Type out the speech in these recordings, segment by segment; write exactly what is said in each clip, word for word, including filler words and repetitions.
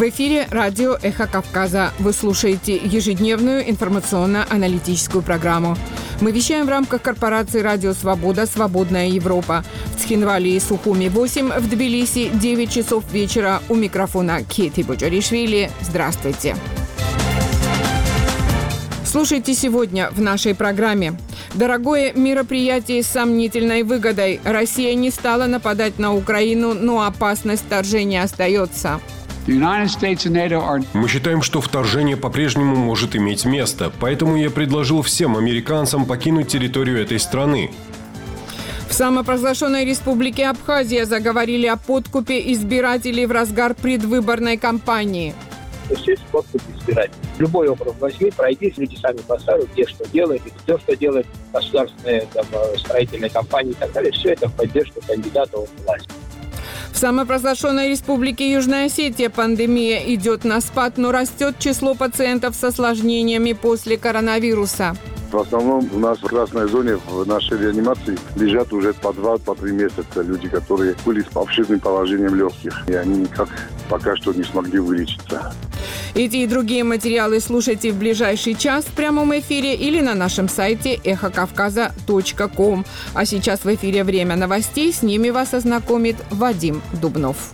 В эфире радио «Эхо Кавказа». Вы слушаете ежедневную информационно-аналитическую программу. Мы вещаем в рамках корпорации «Радио Свобода. Свободная Европа». В Цхинвале и Сухуми восемь, в Тбилиси девять часов вечера. У микрофона Кети Боджаришвили. Здравствуйте. Слушайте сегодня в нашей программе. Дорогое мероприятие с сомнительной выгодой. Россия не стала нападать на Украину, но опасность вторжения остается. Мы считаем, что вторжение по-прежнему может иметь место, поэтому я предложил всем американцам покинуть территорию этой страны. В самопровозглашенной республике Абхазия заговорили о подкупе избирателей в разгар предвыборной кампании. Есть подкуп избирателей. Любой образ возьми, пройдись, люди сами поставят, где что делает, и кто что делает, государственные там, строительные компании и так далее. Все это в поддержку кандидата в власть. В самопровозглашенной республике Южная Осетия пандемия идет на спад, но растет число пациентов с осложнениями после коронавируса. В основном у нас в красной зоне, в нашей реанимации, лежат уже по два, по три месяца люди, которые были с обширным положением легких. И они никак пока что не смогли вылечиться. Эти и другие материалы слушайте в ближайший час в прямом эфире или на нашем сайте эхо кавказа точка ком. А сейчас в эфире время новостей. С ними вас ознакомит Вадим Дубнов.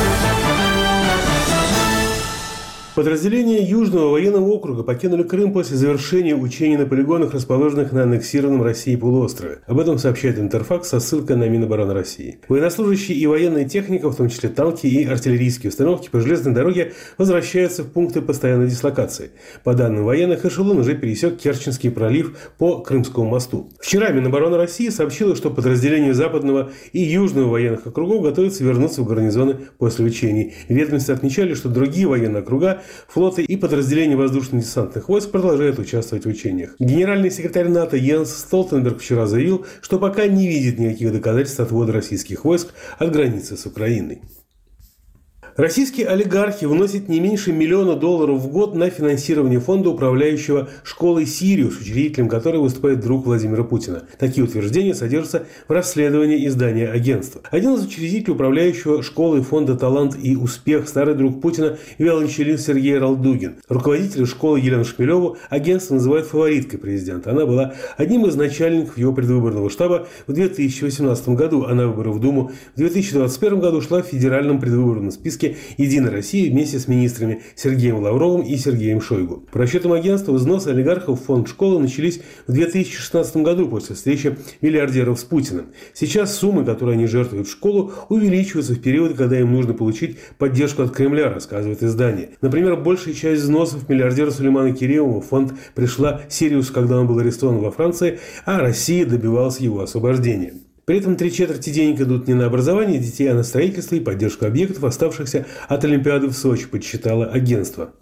Подразделения Южного военного округа покинули Крым после завершения учений на полигонах, расположенных на аннексированном Россией полуострове. Об этом сообщает Интерфакс со ссылкой на Минобороны России. Военнослужащие и военная техника, в том числе танки и артиллерийские установки по железной дороге, возвращаются в пункты постоянной дислокации. По данным военных, эшелон уже пересек Керченский пролив по Крымскому мосту. Вчера Минобороны России сообщила, что подразделения Западного и Южного военных округов готовятся вернуться в гарнизоны после учений. Ведомства отмечали, что другие военные округа, флоты и подразделения воздушно-десантных войск продолжают участвовать в учениях. Генеральный секретарь НАТО Йенс Столтенберг вчера заявил, что пока не видит никаких доказательств отвода российских войск от границы с Украиной. Российские олигархи вносят не меньше миллиона долларов в год на финансирование фонда, управляющего школой «Сириус», учредителем которой выступает друг Владимира Путина. Такие утверждения содержатся в расследовании издания агентства. Один из учредителей управляющего школой фонда «Талант и успех», старый друг Путина, виолончелист Сергей Ралдугин. Руководитель школы Елену Шмелеву агентство называет фавориткой президента. Она была одним из начальников его предвыборного штаба в две тысячи восемнадцатом году, а на выборы в Думу в две тысячи двадцать первом году шла в федеральном предвыборном списке «Единой России» вместе с министрами Сергеем Лавровым и Сергеем Шойгу. По расчетам агентства, взносы олигархов в фонд школы начались в две тысячи шестнадцатом году после встречи миллиардеров с Путиным. Сейчас суммы, которые они жертвуют в школу, увеличиваются в период, когда им нужно получить поддержку от Кремля, рассказывает издание. Например, большая часть взносов миллиардера Сулеймана Керимова в фонд пришла Сириус, когда он был арестован во Франции, а Россия добивалась его освобождения. При этом три четверти денег идут не на образование детей, а на строительство и поддержку объектов, оставшихся от Олимпиады в Сочи, подсчитало агентство.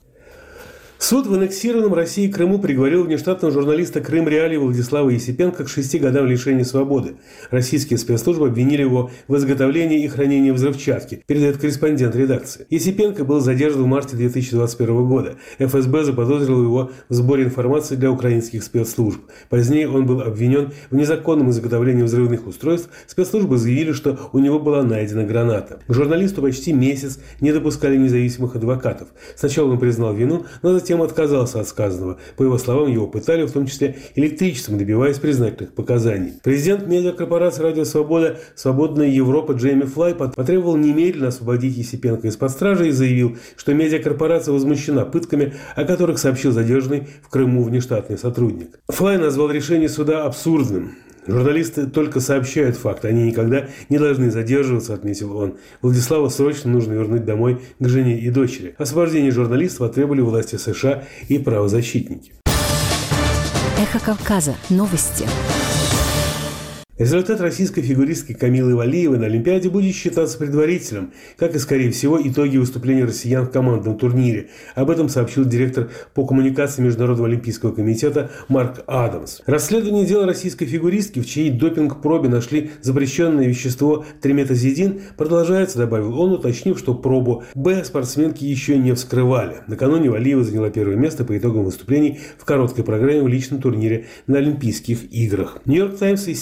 Суд в аннексированном Россией Крыму приговорил внештатного журналиста «Крым Реалии» Владислава Есипенко к шести годам лишения свободы. Российские спецслужбы обвинили его в изготовлении и хранении взрывчатки, передает корреспондент редакции. Есипенко был задержан в марте две тысячи двадцать первого года. эф эс бэ заподозрил его в сборе информации для украинских спецслужб. Позднее он был обвинен в незаконном изготовлении взрывных устройств. Спецслужбы заявили, что у него была найдена граната. К журналисту почти месяц не допускали независимых адвокатов. Сначала он признал вину, но затем Тем отказался от сказанного. По его словам, его пытали, в том числе электричеством, добиваясь признательных показаний. Президент медиакорпорации «Радио Свобода. Свободная Европа» Джейми Флай потребовал немедленно освободить Есипенко из-под стражи и заявил, что медиакорпорация возмущена пытками, о которых сообщил задержанный в Крыму внештатный сотрудник. Флай назвал решение суда абсурдным. Журналисты только сообщают факты, они никогда не должны задерживаться, отметил он. Владиславу срочно нужно вернуть домой к жене и дочери. Освобождение журналистов потребовали власти США и правозащитники. Эхо Кавказа. Новости. Результат российской фигуристки Камилы Валиевой на Олимпиаде будет считаться предварительным, как и, скорее всего, итоги выступления россиян в командном турнире. Об этом сообщил директор по коммуникации Международного олимпийского комитета Марк Адамс. Расследование дела российской фигуристки, в чьей допинг-пробе нашли запрещенное вещество триметазидин, продолжается, добавил он, уточнив, что пробу Б спортсменки еще не вскрывали. Накануне Валиева заняла первое место по итогам выступлений в короткой программе в личном турнире на Олимпийских играх. Нью-Йорк Таймс и си эн эн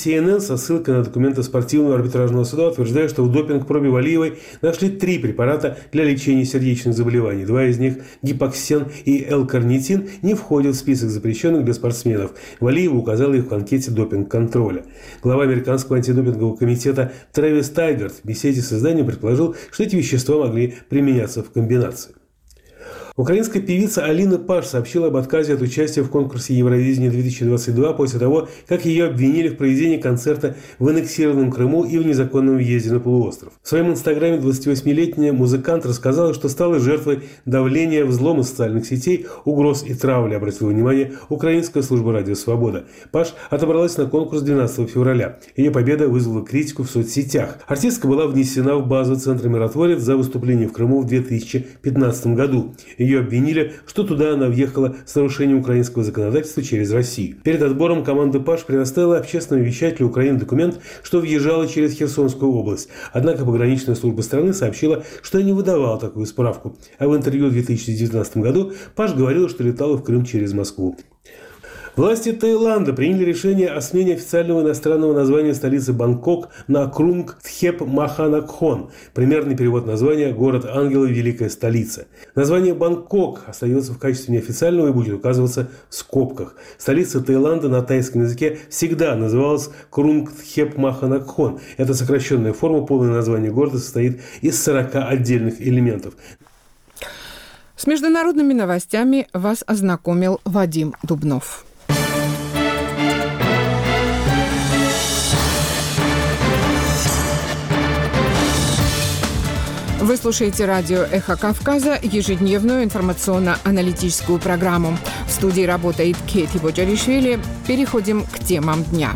со ссылкой на документы спортивного арбитражного суда утверждает, что в допинг-пробе Валиевой нашли три препарата для лечения сердечных заболеваний. Два из них, гипоксен и L-карнитин, не входят в список запрещенных для спортсменов. Валиева указала их в анкете допинг-контроля. Глава американского антидопингового комитета Трэвис Тайгард в беседе с изданием предположил, что эти вещества могли применяться в комбинации. Украинская певица Алина Паш сообщила об отказе от участия в конкурсе Евровидения две тысячи двадцать два после того, как ее обвинили в проведении концерта в аннексированном Крыму и в незаконном въезде на полуостров. В своем инстаграме двадцативосьмилетняя музыкант рассказала, что стала жертвой давления, взлома социальных сетей, угроз и травли, обратила внимание Украинская служба «Радио Свобода». Паш отобралась на конкурс двенадцатого февраля. Ее победа вызвала критику в соцсетях. Артистка была внесена в базу Центра «Миротворец» за выступление в Крыму в две тысячи пятнадцатом году. Ее обвинили, что туда она въехала с нарушением украинского законодательства через Россию. Перед отбором команда Паш предоставила общественному вещателю Украины документ, что въезжала через Херсонскую область. Однако пограничная служба страны сообщила, что не выдавала такую справку. А в интервью в две тысячи девятнадцатом году Паш говорила, что летала в Крым через Москву. Власти Таиланда приняли решение о смене официального иностранного названия столицы Бангкок на Крунг Тхеп Маханакхон. Примерный перевод названия «Город ангелов. Великая столица». Название Бангкок остается в качестве неофициального и будет указываться в скобках. Столица Таиланда на тайском языке всегда называлась Крунг Тхеп Маханакхон. Это сокращенная форма, полное название города состоит из сорока отдельных элементов. С международными новостями вас ознакомил Вадим Дубнов. Вы слушаете радио «Эхо Кавказа», ежедневную информационно-аналитическую программу. В студии работает Кети Боджаришвили. Переходим к темам дня.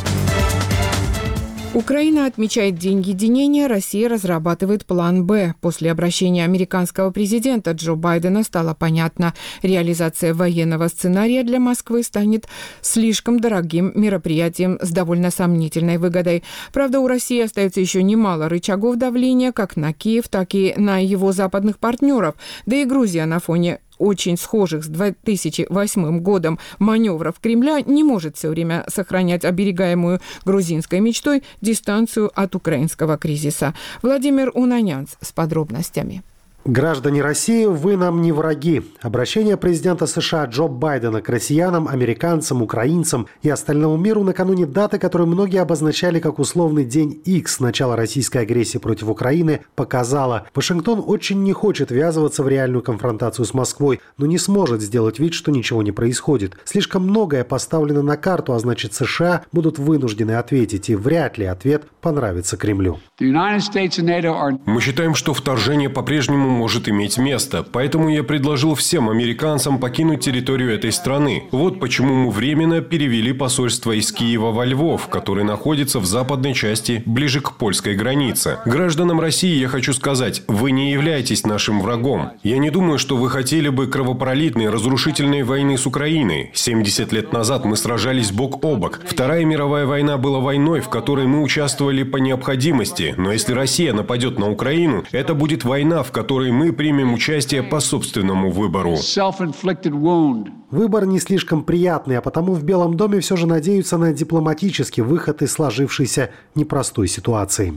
Украина отмечает День единения, Россия разрабатывает план «Б». После обращения американского президента Джо Байдена стало понятно, реализация военного сценария для Москвы станет слишком дорогим мероприятием с довольно сомнительной выгодой. Правда, у России остается еще немало рычагов давления как на Киев, так и на его западных партнеров. Да и Грузия на фоне очень схожих с две тысячи восьмым годом маневров Кремля не может все время сохранять оберегаемую грузинской мечтой дистанцию от украинского кризиса. Владимир Унанянц с подробностями. Граждане России, вы нам не враги. Обращение президента США Джо Байдена к россиянам, американцам, украинцам и остальному миру накануне даты, которую многие обозначали как условный день Икс, начала российской агрессии против Украины, показало: Вашингтон очень не хочет ввязываться в реальную конфронтацию с Москвой, но не сможет сделать вид, что ничего не происходит. Слишком многое поставлено на карту, а значит США будут вынуждены ответить, и вряд ли ответ понравится Кремлю. Мы считаем, что вторжение по-прежнему может иметь место, поэтому я предложил всем американцам покинуть территорию этой страны. Вот почему мы временно перевели посольство из Киева во Львов, который находится в западной части, ближе к польской границе. Гражданам России я хочу сказать, вы не являетесь нашим врагом. Я не думаю, что вы хотели бы кровопролитной, разрушительной войны с Украиной. семьдесят лет назад мы сражались бок о бок. Вторая мировая война была войной, в которой мы участвовали по необходимости. Но если Россия нападет на Украину, это будет война, в которой мы примем участие по собственному выбору. Выбор не слишком приятный, а потому в Белом доме все же надеются на дипломатический выход из сложившейся непростой ситуации.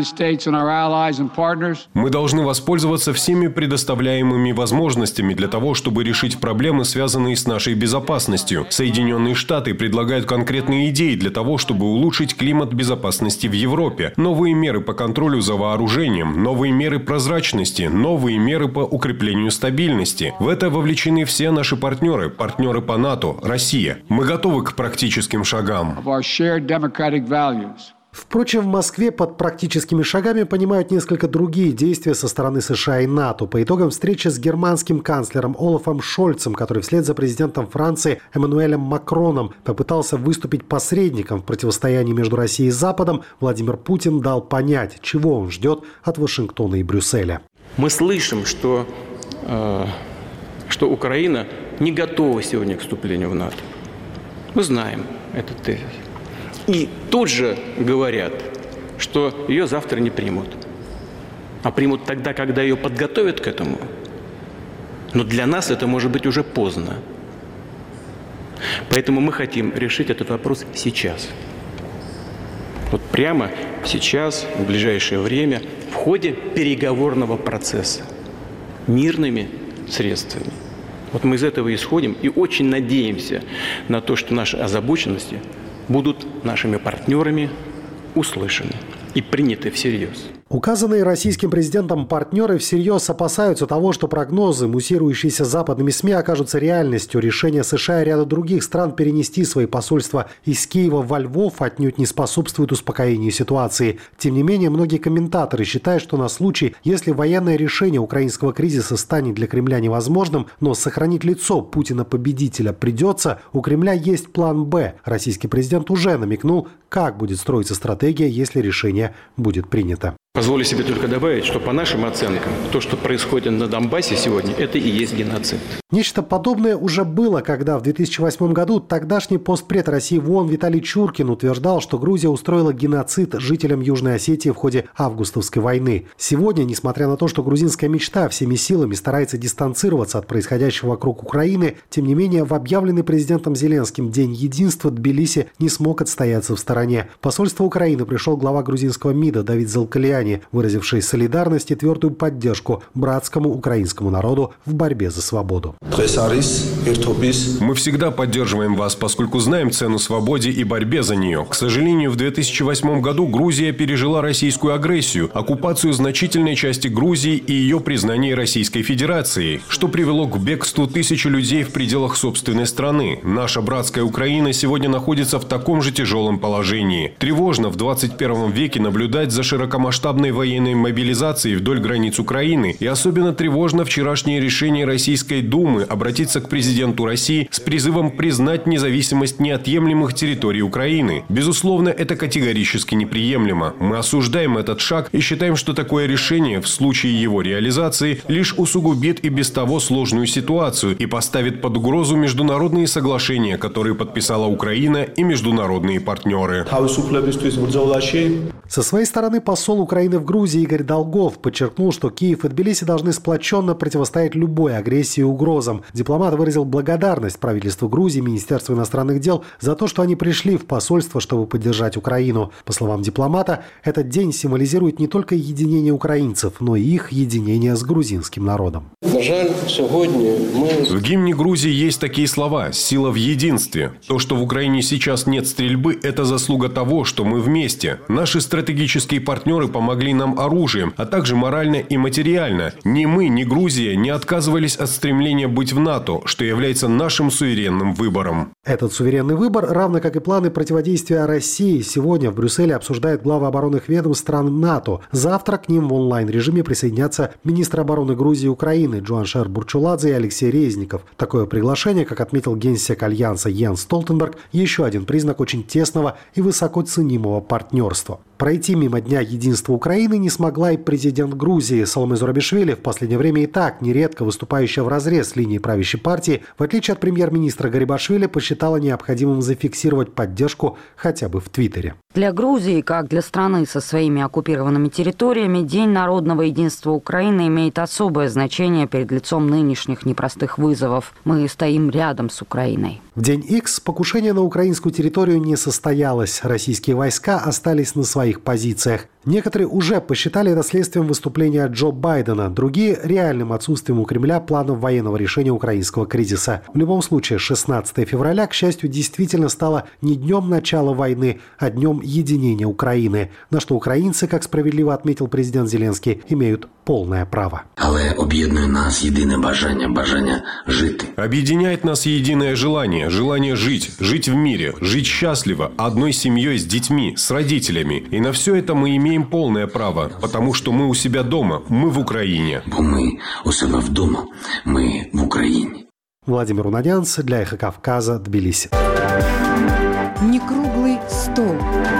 Мы должны воспользоваться всеми предоставляемыми возможностями для того, чтобы решить проблемы, связанные с нашей безопасностью. Соединенные Штаты предлагают конкретные идеи для того, чтобы улучшить климат безопасности в Европе. Новые меры по контролю за вооружением, новые меры прозрачности, новые меры по укреплению стабильности. В это вовлечены все наши партнеры, партнеры по НАТО, Россия. Мы готовы к практическим шагам. Впрочем, в Москве под практическими шагами понимают несколько другие действия со стороны США и НАТО. По итогам встречи с германским канцлером Олафом Шольцем, который вслед за президентом Франции Эммануэлем Макроном попытался выступить посредником в противостоянии между Россией и Западом, Владимир Путин дал понять, чего он ждет от Вашингтона и Брюсселя. Мы слышим, что, э, что Украина не готова сегодня к вступлению в НАТО. Мы знаем этот тезис. И тут же говорят, что ее завтра не примут. А примут тогда, когда ее подготовят к этому. Но для нас это может быть уже поздно. Поэтому мы хотим решить этот вопрос сейчас. Вот прямо сейчас, в ближайшее время, в ходе переговорного процесса, мирными средствами. Вот мы из этого исходим и очень надеемся на то, что наши озабоченности будут нашими партнерами услышаны и приняты всерьез. Указанные российским президентом партнеры всерьез опасаются того, что прогнозы, муссирующиеся западными СМИ, окажутся реальностью. Решение США и ряда других стран перенести свои посольства из Киева во Львов отнюдь не способствует успокоению ситуации. Тем не менее, многие комментаторы считают, что на случай, если военное решение украинского кризиса станет для Кремля невозможным, но сохранить лицо Путина-победителя придется, у Кремля есть план «Б». Российский президент уже намекнул, как будет строиться стратегия, если решение будет принято. Позволю себе только добавить, что по нашим оценкам, то, что происходит на Донбассе сегодня, это и есть геноцид. Нечто подобное уже было, когда в две тысячи восьмом году тогдашний постпред России в ООН Виталий Чуркин утверждал, что Грузия устроила геноцид жителям Южной Осетии в ходе августовской войны. Сегодня, несмотря на то, что грузинская мечта всеми силами старается дистанцироваться от происходящего вокруг Украины, тем не менее в объявленный президентом Зеленским День единства Тбилиси не смог отстояться в стороне. В посольство Украины пришел глава грузинского МИДа Давид Залкалиани, выразивший солидарность и твердую поддержку братскому украинскому народу в борьбе за свободу. Мы всегда поддерживаем вас, поскольку знаем цену свободе и борьбе за нее. К сожалению, в две тысячи восьмом году Грузия пережила российскую агрессию, оккупацию значительной части Грузии и ее признание Российской Федерацией, что привело к бегству тысячи людей в пределах собственной страны. Наша братская Украина сегодня находится в таком же тяжелом положении. Тревожно в двадцать первом веке наблюдать за широкомасштабной военной мобилизацией вдоль границ Украины, и особенно тревожно вчерашнее решение Российской Думы обратиться к президенту России с призывом признать независимость неотъемлемых территорий Украины. Безусловно, это категорически неприемлемо. Мы осуждаем этот шаг и считаем, что такое решение в случае его реализации лишь усугубит и без того сложную ситуацию и поставит под угрозу международные соглашения, которые подписала Украина и международные партнеры. Со своей стороны посол Украины в Грузии Игорь Долгов подчеркнул, что Киев и Тбилиси должны сплоченно противостоять любой агрессии и угрозам. Дипломат выразил благодарность правительству Грузии и Министерству иностранных дел за то, что они пришли в посольство, чтобы поддержать Украину. По словам дипломата, этот день символизирует не только единение украинцев, но и их единение с грузинским народом. В гимне Грузии есть такие слова: «Сила в единстве». То, что в Украине сейчас нет стрельбы, это заслуга того, что мы вместе. Наши стратегические партнеры помогли нам оружием, а также морально и материально. Ни мы, ни Грузия не отказывались от стремления быть в НАТО, что является нашим суверенным выбором. Этот суверенный выбор, равно как и планы противодействия России, сегодня в Брюсселе обсуждают главы оборонных ведомств стран НАТО. Завтра к ним в онлайн-режиме присоединятся министры обороны Грузии и Украины Джуаншер Бурчуладзе и Алексей Резников. Такое приглашение, как отметил генсек Альянса Йенс Столтенберг, еще один признак очень тесного и высоко ценимого партнерства. Пройти мимо Дня единства Украины не смогла и президент Грузии Саломе Зурабишвили, в последнее время и так нередко выступающая вразрез с линией правящей партии, в отличие от премьер-министра Гарибашвили, посчитала необходимым зафиксировать поддержку хотя бы в Твиттере. Для Грузии, как для страны со своими оккупированными территориями, День народного единства Украины имеет особое значение перед лицом нынешних непростых вызовов. Мы стоим рядом с Украиной. В День Икс покушение на украинскую территорию не состоялось. Российские войска остались на своих позициях. Некоторые уже посчитали это следствием выступления Джо Байдена, другие – реальным отсутствием у Кремля планов военного решения украинского кризиса. В любом случае, шестнадцатого февраля, к счастью, действительно стало не днем начала войны, а днем единения Украины, на что украинцы, как справедливо отметил президент Зеленский, имеют полное право. Але об'єднує нас єдине бажання, бажання жити. Объединяет нас единое желание, желание жить, жить в мире, жить счастливо, одной семьей с детьми, с родителями. И на все это мы имеем полное право, потому что мы у себя дома, мы в Украине. Бо ми у себе вдома, ми в Україні. Владимир Унанянц для «Эхо Кавказа», Тбилиси. Некруглый стол.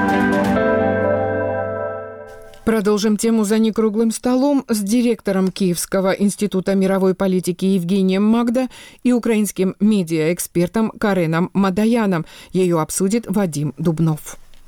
Продолжим тему за некруглым столом с директором Киевского института мировой политики Евгением Магда и украинским медиаэкспертом Кареном Мадаяном. Ее обсудит Вадим Дубнов.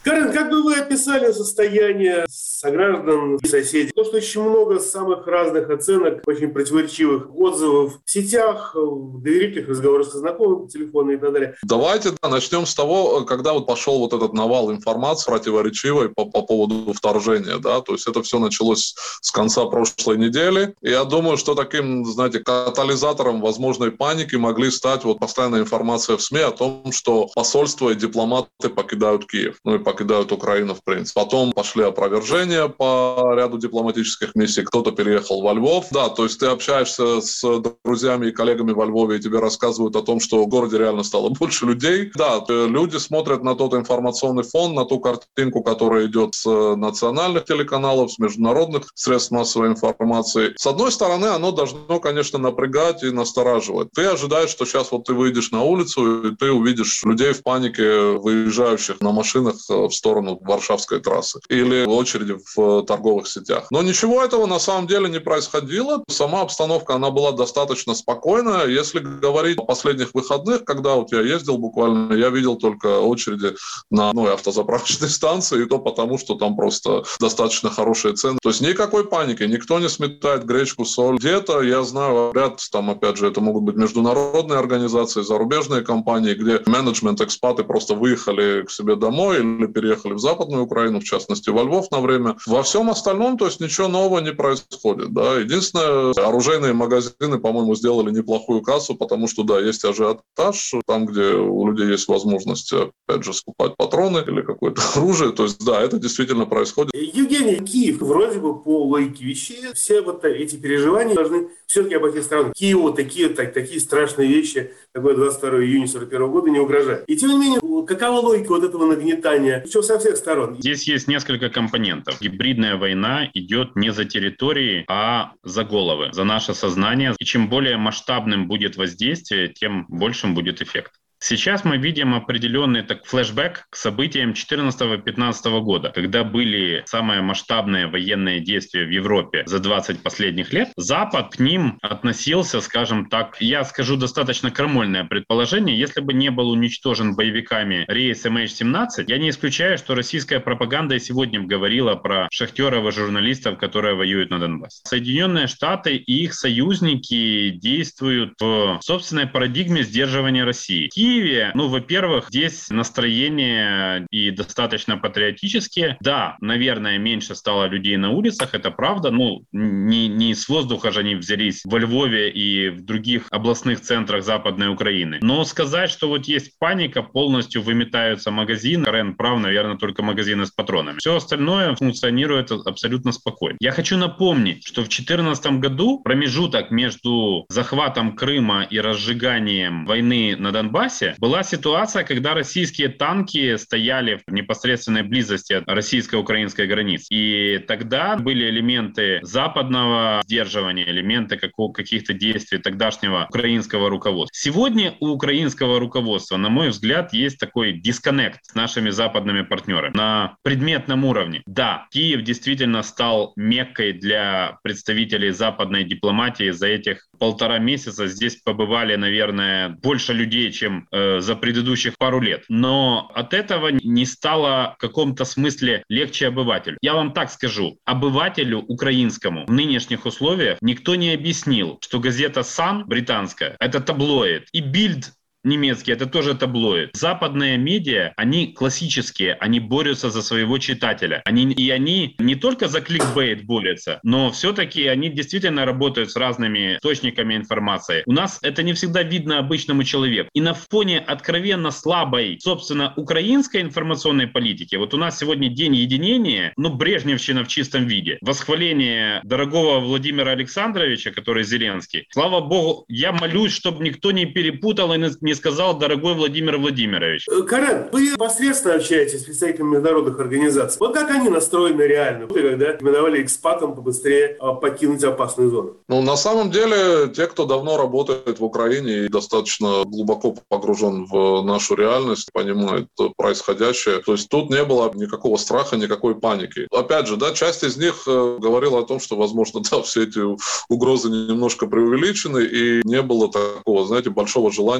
Карен, как бы вы описали состояние сограждан и соседей? То, что очень много самых разных оценок, очень противоречивых отзывов в сетях, в доверительных разговорах со знакомыми, телефоны и так далее. Давайте да, начнем с того, когда вот пошел вот этот навал информации противоречивой по, по поводу вторжения. Да? То есть это все началось с конца прошлой недели. И я думаю, что таким, знаете, катализатором возможной паники могли стать вот постоянная информация в СМИ о том, что посольства и дипломаты покидают Киев, ну и покидают Украину в принципе. Потом пошли опровержения по ряду дипломатических миссий, кто-то переехал во Львов. Да, то есть ты общаешься с друзьями и коллегами во Львове, и тебе рассказывают о том, что в городе реально стало больше людей. Да, люди смотрят на тот информационный фон, на ту картинку, которая идет с национальных телеканалов, с международных средств массовой информации. С одной стороны, оно должно, конечно, напрягать и настораживать. Ты ожидаешь, что сейчас вот ты выйдешь на улицу, и ты увидишь людей в панике, выезжающих на машинах в сторону Варшавской трассы или в очереди в торговых сетях. Но ничего этого на самом деле не происходило. Сама обстановка, она была достаточно спокойная. Если говорить о последних выходных, когда вот я ездил буквально, я видел только очереди на одной автозаправочной станции, и то потому, что там просто достаточно хорошие цены. То есть никакой паники, никто не сметает гречку, соль. Где-то, я знаю, ряд, там, опять же, это могут быть международные организации, зарубежные компании, где менеджмент, экспаты просто выехали к себе домой или переехали в Западную Украину, в частности, во Львов на время. Во всем остальном, то есть ничего нового не происходит. Да. Единственное, оружейные магазины, по-моему, сделали неплохую кассу, потому что, да, есть ажиотаж, там, где у людей есть возможность, опять же, скупать патроны или какое-то оружие. То есть, да, это действительно происходит. Евгений, Киев, вроде бы по логике вещей, все вот эти переживания должны все-таки обойти сторону. Киеву такие, так, такие страшные вещи, такое двадцать второго июня сорок первого года не угрожают. И тем не менее, какова логика вот этого нагнетания, причем со всех сторон? Здесь есть несколько компонентов. Гибридная война идет не за территории, а за головы, за наше сознание. И чем более масштабным будет воздействие, тем большим будет эффект. Сейчас мы видим определенный так, флешбэк к событиям четырнадцатого-пятнадцатого года, когда были самые масштабные военные действия в Европе за двадцать последних лет. Запад к ним относился, скажем так, я скажу достаточно крамольное предположение, если бы не был уничтожен боевиками рейс эм эйч семнадцать, я не исключаю, что российская пропаганда и сегодня говорила про шахтеров и журналистов, которые воюют на Донбассе. Соединенные Штаты и их союзники действуют в собственной парадигме сдерживания России. В Киеве, ну, во-первых, здесь настроение и достаточно патриотические. Да, наверное, меньше стало людей на улицах, это правда. Ну, не, не с воздуха же они взялись во Львове и в других областных центрах Западной Украины. Но сказать, что вот есть паника, полностью выметаются магазины. Карен прав, наверное, только магазины с патронами. Все остальное функционирует абсолютно спокойно. Я хочу напомнить, что в две тысячи четырнадцатом году промежуток между захватом Крыма и разжиганием войны на Донбассе была ситуация, когда российские танки стояли в непосредственной близости от российско-украинской границы. И тогда были элементы западного сдерживания, элементы каких-то действий тогдашнего украинского руководства. Сегодня у украинского руководства, на мой взгляд, есть такой дисконнект с нашими западными партнерами на предметном уровне. Да, Киев действительно стал меккой для представителей западной дипломатии. За этих полтора месяца здесь побывали, наверное, больше людей, чем э, за предыдущих пару лет. Но от этого не стало в каком-то смысле легче обывателю. Я вам так скажу. Обывателю украинскому в нынешних условиях никто не объяснил, что газета «Сан» британская — это таблоид. И «Бильд» немецкий — это тоже таблоид. Западные медиа, они классические, они борются за своего читателя. Они, и они не только за кликбейт борются, но все-таки они действительно работают с разными источниками информации. У нас это не всегда видно обычному человеку. И на фоне откровенно слабой, собственно, украинской информационной политики, вот у нас сегодня день единения, ну, брежневщина в чистом виде. Восхваление дорогого Владимира Александровича, который Зеленский. Слава богу, я молюсь, чтобы никто не перепутал и не сказал «дорогой Владимир Владимирович». Карен, вы непосредственно общаетесь с представителями международных организаций. Вот как они настроены реально, когда рекомендовали экспатам побыстрее покинуть опасную зону? Ну, на самом деле, те, кто давно работает в Украине и достаточно глубоко погружен в нашу реальность, понимает происходящее. То есть тут не было никакого страха, никакой паники. Опять же, да, часть из них говорила о том, что, возможно, да, все эти угрозы немножко преувеличены, и не было такого, знаете, большого желания мгновенно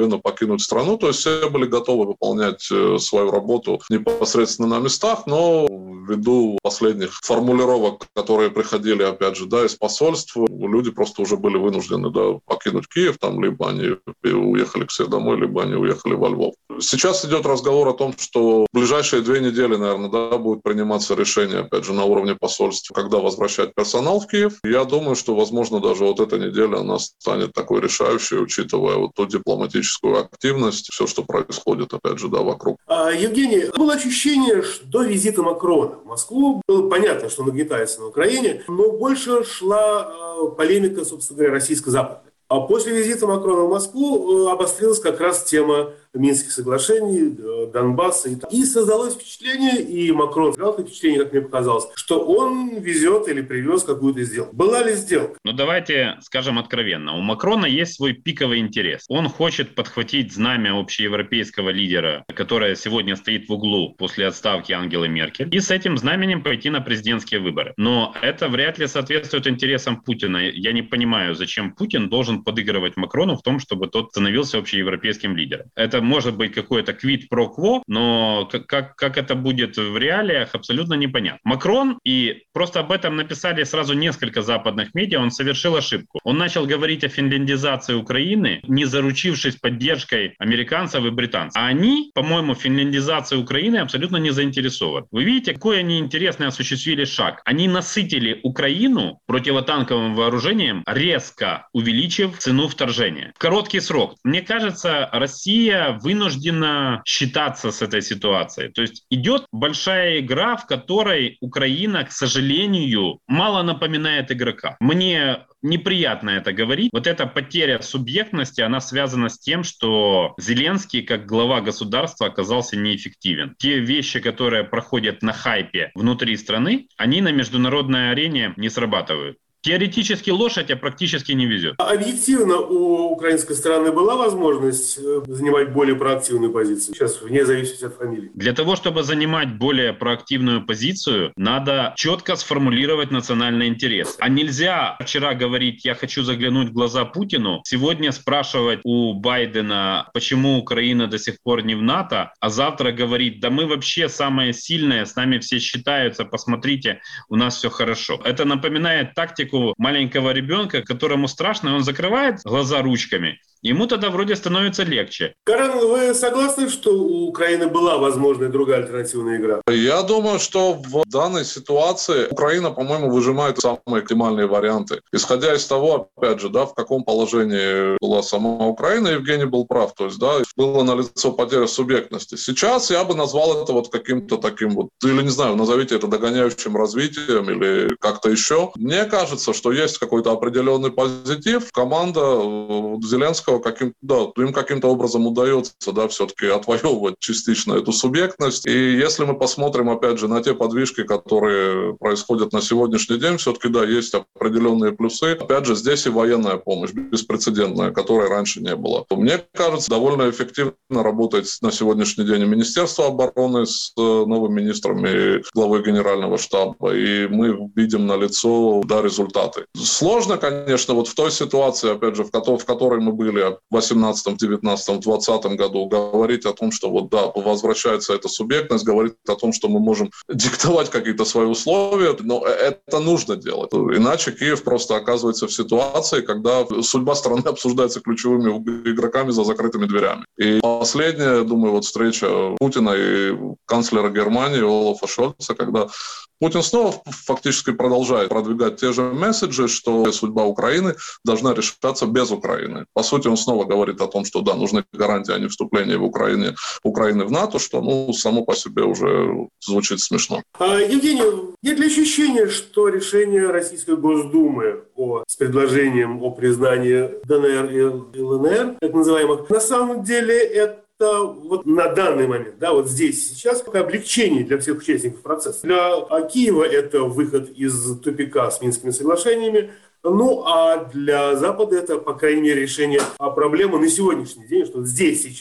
намерены покинуть страну, то есть все были готовы выполнять свою работу непосредственно на местах, но ввиду последних формулировок, которые приходили, опять же, да, из посольств, люди просто уже были вынуждены, да, покинуть Киев, там, либо они уехали к себе домой, либо они уехали во Львов. Сейчас идет разговор о том, что в ближайшие две недели, наверное, да, будет приниматься решение, опять же, на уровне посольств, когда возвращать персонал в Киев. Я думаю, что, возможно, даже вот эта неделя, она станет такой решающей, учитывая вот ту дипломатическую активность, все, что происходит, опять же, да, вокруг. А, Евгений, было ощущение, что до визита Макрона в Москву было понятно, что нагнетается на Украине, но больше шла э, полемика, собственно говоря, российско-западная. А после визита Макрона в Москву обострилась как раз тема Минских соглашений, Донбасса. И создалось впечатление, и Макрон сказал это впечатление, как мне показалось, что он везет или привез какую-то сделку. Была ли сделка? Ну давайте скажем откровенно. У Макрона есть свой пиковый интерес. Он хочет подхватить знамя общеевропейского лидера, которое сегодня стоит в углу после отставки Ангелы Меркель, и с этим знаменем пойти на президентские выборы. Но это вряд ли соответствует интересам Путина. Я не понимаю, зачем Путин должен подыгрывать Макрону в том, чтобы тот становился общеевропейским лидером. Это может быть какой-то квид про кво, но как, как, как это будет в реалиях, абсолютно непонятно. Макрон, и просто об этом написали сразу несколько западных медиа, он совершил ошибку. Он начал говорить о финляндизации Украины, не заручившись поддержкой американцев и британцев. А они, по-моему, финляндизацией Украины абсолютно не заинтересованы. Вы видите, какой они интересный осуществили шаг. Они насытили Украину противотанковым вооружением, резко увеличив цену вторжения. В короткий срок. Мне кажется, Россия вынуждена считаться с этой ситуацией. То есть идет большая игра, в которой Украина, к сожалению, мало напоминает игрока. Мне неприятно это говорить. Вот эта потеря субъектности, она связана с тем, что Зеленский, как глава государства, оказался неэффективен. Те вещи, которые проходят на хайпе внутри страны, они на международной арене не срабатывают. Теоретически лошадь, а практически не везет. Объективно у украинской стороны была возможность занимать более проактивную позицию? Сейчас вне зависимости от фамилии. Для того, чтобы занимать более проактивную позицию, надо четко сформулировать национальный интерес. А нельзя вчера говорить, я хочу заглянуть в глаза Путину, сегодня спрашивать у Байдена, почему Украина до сих пор не в НАТО, а завтра говорить, да мы вообще самые сильные, с нами все считаются, посмотрите, у нас все хорошо. Это напоминает тактику маленького ребенка, которому страшно, и он закрывает глаза ручками. Ему тогда вроде становится легче. Карен, вы согласны, что у Украины была возможная другая альтернативная игра? Я думаю, что в данной ситуации Украина, по-моему, выжимает самые оптимальные варианты. Исходя из того, опять же, да, в каком положении была сама Украина, Евгений был прав. То есть, да, было налицо потеря субъектности. Сейчас я бы назвал это вот каким-то таким вот, или не знаю, назовите это догоняющим развитием или как-то еще. Мне кажется, что есть какой-то определенный позитив. Команда Зеленского каким, да, им каким-то образом удается, да, все-таки отвоевывать частично эту субъектность. И если мы посмотрим, опять же, на те подвижки, которые происходят на сегодняшний день, все-таки, да, есть определенные плюсы. Опять же, здесь и военная помощь беспрецедентная, которой раньше не было. Мне кажется, довольно эффективно работает на сегодняшний день и Министерство обороны с новым министром и главой Генерального штаба. И мы видим налицо, да, результаты. Сложно, конечно, вот в той ситуации, опять же, в которой, в которой мы были в восемнадцатом, девятнадцатом, двадцатом году, говорить о том, что вот да, возвращается эта субъектность, говорить о том, что мы можем диктовать какие-то свои условия, но это нужно делать. Иначе Киев просто оказывается в ситуации, когда судьба страны обсуждается ключевыми игроками за закрытыми дверями. И последняя, думаю, вот встреча Путина и канцлера Германии Олафа Шольца, когда Путин снова фактически продолжает продвигать те же месседжи, что судьба Украины должна решаться без Украины. По сути, он снова говорит о том, что да, нужны гарантии о невступлении в Украине, Украины в НАТО, что ну, само по себе уже звучит смешно. А, Евгений, нет ли ощущения, что решение Российской Госдумы о, с предложением о признании ДНР и ЛНР, так называемых, на самом деле это вот на данный момент, да, вот здесь сейчас такое облегчение для всех участников процесса. Для Киева это выход из тупика с Минскими соглашениями, ну а для Запада это, по крайней мере, решение проблемы на сегодняшний день, что здесь сейчас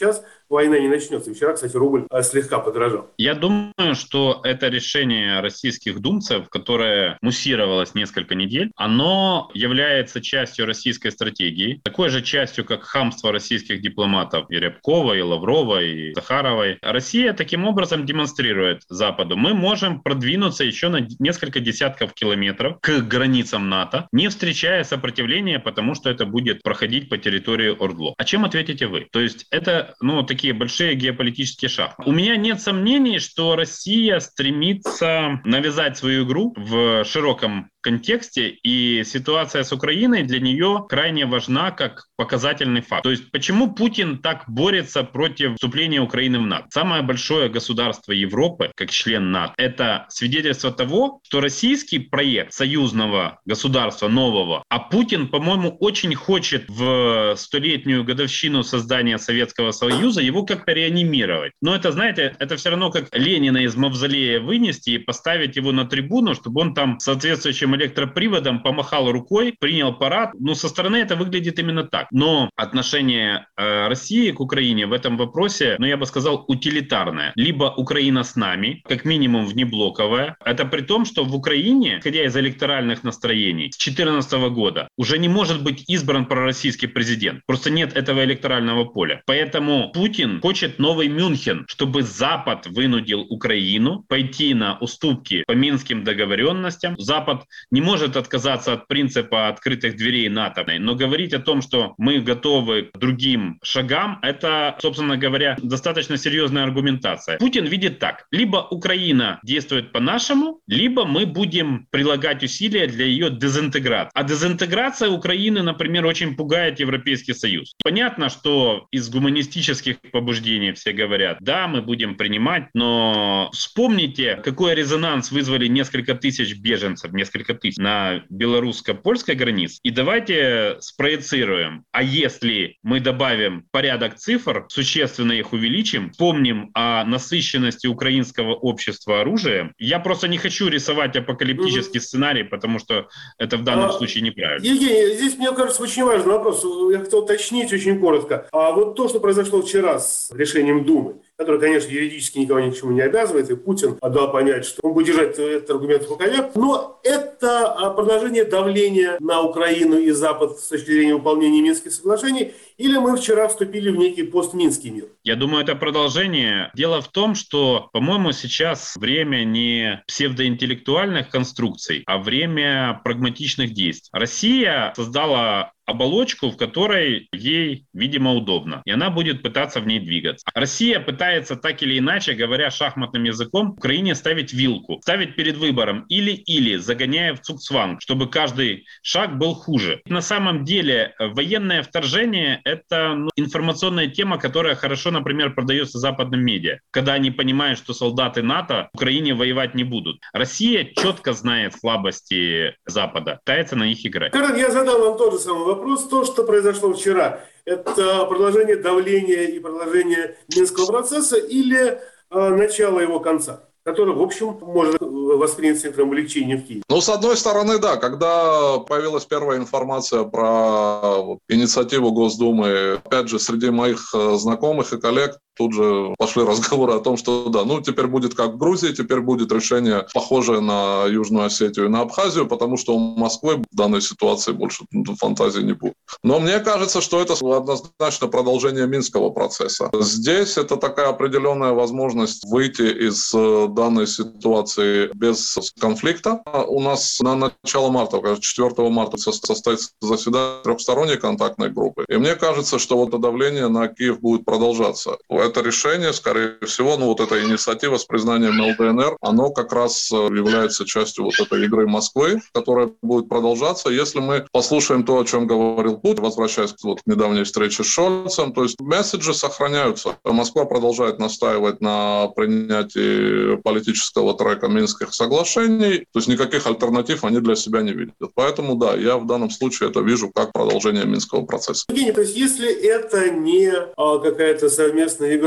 война не начнется. Вчера, кстати, рубль слегка подорожал. Я думаю, что это решение российских думцев, которое муссировалось несколько недель, оно является частью российской стратегии, такой же частью, как хамство российских дипломатов и Рябкова, и Лаврова, и Захаровой. Россия таким образом демонстрирует Западу: мы можем продвинуться еще на несколько десятков километров к границам НАТО, не встречая сопротивления, потому что это будет проходить по территории ОРДЛО. А чем ответите вы? То есть это, ну, такие большие геополитические шахматы. У меня нет сомнений, что Россия стремится навязать свою игру в широком контексте, и ситуация с Украиной для нее крайне важна как показательный факт. То есть почему Путин так борется против вступления Украины в НАТО? Самое большое государство Европы, как член НАТО, это свидетельство того, что российский проект союзного государства нового, а Путин, по-моему, очень хочет в столетнюю годовщину создания Советского Союза его как-то реанимировать. Но это, знаете, это все равно как Ленина из мавзолея вынести и поставить его на трибуну, чтобы он там соответствующим электроприводом помахал рукой, принял парад. Ну, со стороны это выглядит именно так. Но отношение э, России к Украине в этом вопросе, ну, я бы сказал, утилитарное. Либо Украина с нами, как минимум внеблоковая. Это при том, что в Украине, исходя из электоральных настроений, с две тысячи четырнадцатого года уже не может быть избран пророссийский президент. Просто нет этого электорального поля. Поэтому Путин хочет новый Мюнхен, чтобы Запад вынудил Украину пойти на уступки по минским договоренностям. Запад не может отказаться от принципа открытых дверей НАТО, но говорить о том, что мы готовы к другим шагам, это, собственно говоря, достаточно серьезная аргументация. Путин видит так: либо Украина действует по-нашему, либо мы будем прилагать усилия для ее дезинтеграции. А дезинтеграция Украины, например, очень пугает Европейский Союз. Понятно, что из гуманистических побуждений все говорят: да, мы будем принимать, но вспомните, какой резонанс вызвали несколько тысяч беженцев, несколько тысяч на белорусско-польской границе. И давайте спроецируем: а если мы добавим порядок цифр, существенно их увеличим, помним о насыщенности украинского общества оружием. Я просто не хочу рисовать апокалиптический mm-hmm. сценарий, потому что это в данном а, случае неправильно. Евгений, здесь, мне кажется, очень важный вопрос. Я хотел уточнить очень коротко. А вот то, что произошло вчера с решением Думы, который, конечно, юридически никого ни к чему не обязывает, и Путин отдал понять, что он будет держать этот аргумент в рукаве. Но это продолжение давления на Украину и Запад с точки зрения выполнения Минских соглашений, или мы вчера вступили в некий постминский мир? Я думаю, это продолжение. Дело в том, что, по-моему, сейчас время не псевдоинтеллектуальных конструкций, а время прагматичных действий. Россия создала оболочку, в которой ей, видимо, удобно. И она будет пытаться в ней двигаться. Россия пытается так или иначе, говоря шахматным языком, Украине ставить вилку. Ставить перед выбором или-или, загоняя в цугцванг, чтобы каждый шаг был хуже. На самом деле военное вторжение — это ну, информационная тема, которая хорошо, например, продается западным медиа. Когда они понимают, что солдаты НАТО в Украине воевать не будут. Россия четко знает слабости Запада, пытается на них играть. Карен, я задал вам тот же самый вопрос. Вопрос, то, что произошло вчера, это продолжение давления и продолжение Минского процесса или э, начало его конца, который, в общем, может воспринять с некоторым облегчением в Киеве? Ну, с одной стороны, да. Когда появилась первая информация про вот, инициативу Госдумы, опять же, среди моих знакомых и коллег тут же пошли разговоры о том, что да, ну теперь будет как в Грузии, теперь будет решение похожее на Южную Осетию и на Абхазию, потому что у Москвы в данной ситуации больше фантазии не будет. Но мне кажется, что это однозначно продолжение Минского процесса. Здесь это такая определенная возможность выйти из данной ситуации без конфликта. У нас на начало марта, четвёртого марта состоится заседание трехсторонней контактной группы. И мне кажется, что вот это давление на Киев будет продолжаться. Это решение, скорее всего, ну вот эта инициатива с признанием ЛДНР, оно как раз является частью вот этой игры Москвы, которая будет продолжаться. Если мы послушаем то, о чем говорил Путин, возвращаясь к вот недавней встрече с Шольцем, то есть месседжи сохраняются. Москва продолжает настаивать на принятии политического трека Минских соглашений, то есть никаких альтернатив они для себя не видят. Поэтому, да, я в данном случае это вижу как продолжение Минского процесса. Евгений, то есть если это не а, какая-то совместная игра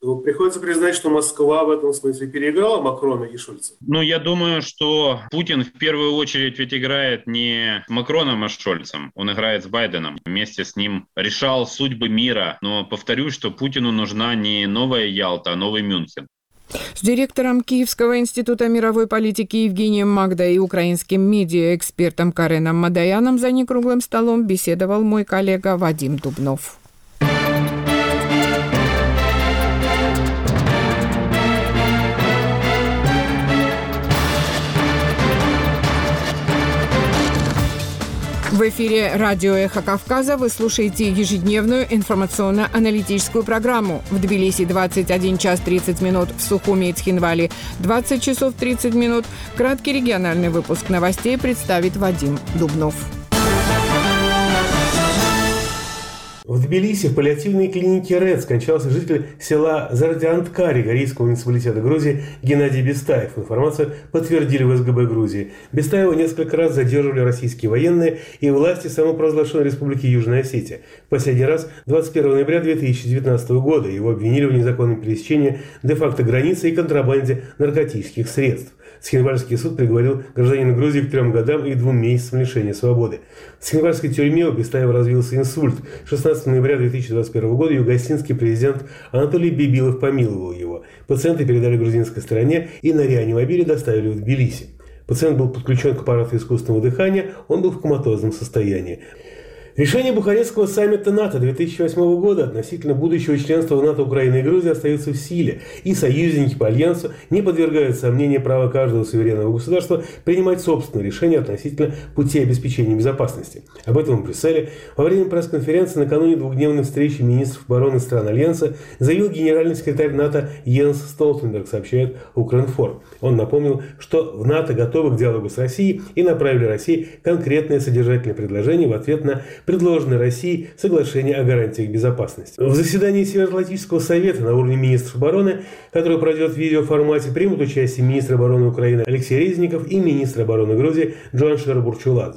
то приходится признать, что Москва в этом смысле переиграла Макрона и Шольца. Ну, я думаю, что Путин в первую очередь ведь играет не с Макроном, а с Шольцем. Он играет с Байденом. Вместе с ним решал судьбы мира. Но повторюсь, что Путину нужна не новая Ялта, а новый Мюнхен. С директором Киевского института мировой политики Евгением Магда и украинским медиаэкспертом Кареном Мадаяном за некруглым столом беседовал мой коллега Вадим Дубнов. В эфире радио «Эхо Кавказа» вы слушаете ежедневную информационно-аналитическую программу. В Тбилиси двадцать один час тридцать минут, в Сухуми и Цхинвали двадцать часов тридцать минут. Краткий региональный выпуск новостей представит Вадим Дубнов. В Тбилиси в паллиативной клинике РЭД скончался житель села Зардианткари Горийского муниципалитета Грузии Геннадий Бестаев. Информацию подтвердили в СГБ Грузии. Бестаева несколько раз задерживали российские военные и власти самопровозглашенной республики Южная Осетия. В последний раз двадцать первого ноября две тысячи девятнадцатого года его обвинили в незаконном пересечении де-факто границы и контрабанде наркотических средств. Цхинвальский суд приговорил гражданина Грузии к трем годам и двум месяцам лишения свободы. В Цхинвальской тюрьме у Бестаева развился инсульт. шестнадцатого ноября две тысячи двадцать первого года югославский президент Анатолий Бибилов помиловал его. Пациента передали грузинской стороне и на реанимобиле доставили в Тбилиси. Пациент был подключен к аппарату искусственного дыхания, он был в коматозном состоянии. Решение Бухарестского саммита НАТО две тысячи восьмого года относительно будущего членства в НАТО Украины и Грузии остается в силе, и союзники по альянсу не подвергают сомнению права каждого суверенного государства принимать собственные решения относительно пути обеспечения безопасности. Об этом в Брюсселе во время пресс-конференции накануне двухдневной встречи министров обороны стран альянса заявил генеральный секретарь НАТО Йенс Столтенберг, сообщает Укринформ. Он напомнил, что в НАТО готовы к диалогу с Россией и направили России конкретное содержательное предложение в ответ на предложенное Россией соглашение о гарантиях безопасности. В заседании Североатлантического совета на уровне министров обороны, которое пройдет в видеоформате, примут участие министр обороны Украины Алексей Резников и министр обороны Грузии Джуаншер Бурчуладзе.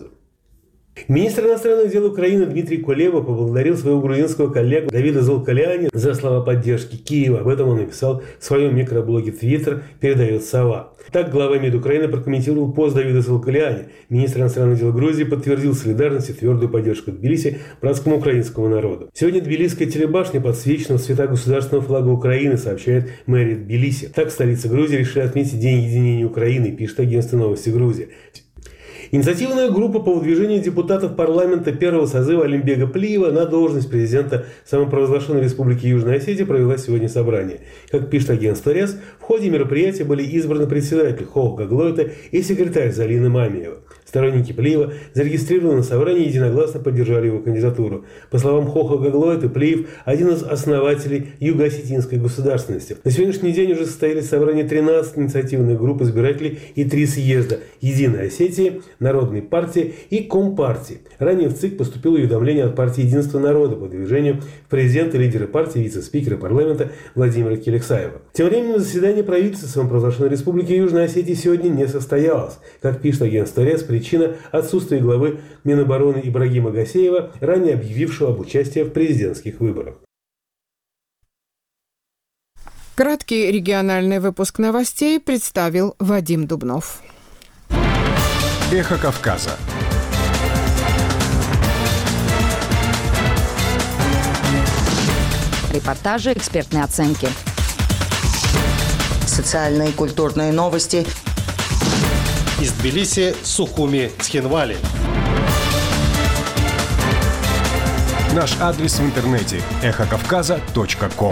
Министр иностранных дел Украины Дмитрий Кулеба поблагодарил своего грузинского коллегу Давида Золкаляни за слова поддержки Киева. Об этом он написал в своем микроблоге Twitter, передает «Сова». Так глава МИД Украины прокомментировал пост Давида Золкаляни. Министр иностранных дел Грузии подтвердил солидарность и твердую поддержку Тбилиси братскому украинскому народу. Сегодня Тбилисская телебашня подсвечена в цвета государственного флага Украины, сообщает мэрия Тбилиси. Так столица Грузии решила отметить День единения Украины, пишет агентство «Новости Грузии». Инициативная группа по выдвижению депутатов парламента первого созыва Алимбега Плиева на должность президента самопровозглашенной республики Южная Осетия провела сегодня собрание. Как пишет агентство РИАС, в ходе мероприятия были избраны председатель Хохо Гаглоита и секретарь Залина Мамиева. Сторонники Плиева, зарегистрированные на собрании, единогласно поддержали его кандидатуру. По словам Хохо Гаглоита, Плиев – один из основателей юго-осетинской государственности. На сегодняшний день уже состоялись собрания тринадцати инициативных групп избирателей и три съезда – Единой Осетии, Народной партии и Компартии. Ранее в ЦИК поступило уведомление от партии «Единство народа» по движению в президенты, лидеры партии, вице-спикера парламента Владимира Келексаева. Тем временем заседание правительства самопровозглашенной республики Южной Осетии сегодня не состоялось. Как пишет агентство РИАС, причина – отсутствие главы Минобороны Ибрагима Гасеева, ранее объявившего об участии в президентских выборах. Краткий региональный выпуск новостей представил Вадим Дубнов. Эхо Кавказа. Репортажи, экспертные оценки. Социальные и культурные новости. Из Тбилиси, Сухуми, Цхинвали. Наш адрес в интернете – эхо кавказа точка ком.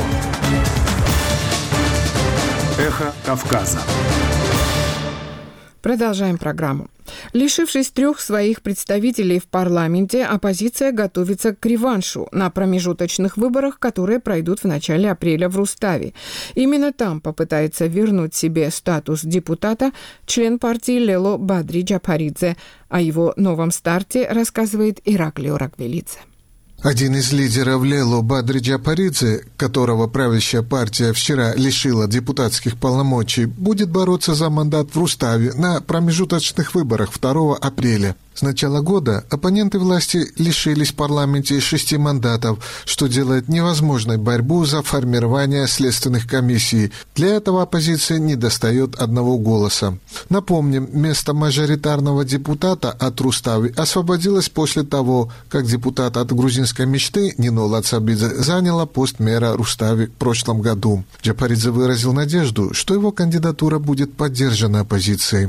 Эхо Кавказа. Продолжаем программу. Лишившись трех своих представителей в парламенте, оппозиция готовится к реваншу на промежуточных выборах, которые пройдут в начале апреля в Руставе. Именно там попытается вернуть себе статус депутата член партии Лело Бадри Джапаридзе. О его новом старте рассказывает Ираклио Раквелидзе. Один из лидеров Лело Бадри Джапаридзе, которого правящая партия вчера лишила депутатских полномочий, будет бороться за мандат в Руставе на промежуточных выборах второго апреля. С начала года оппоненты власти лишились в парламенте шести мандатов, что делает невозможной борьбу за формирование следственных комиссий. Для этого оппозиции недостает одного голоса. Напомним, место мажоритарного депутата от Рустави освободилось после того, как депутат от грузинской мечты Нино Лацабидзе заняла пост мэра Рустави в прошлом году. Джапаридзе выразил надежду, что его кандидатура будет поддержана оппозицией.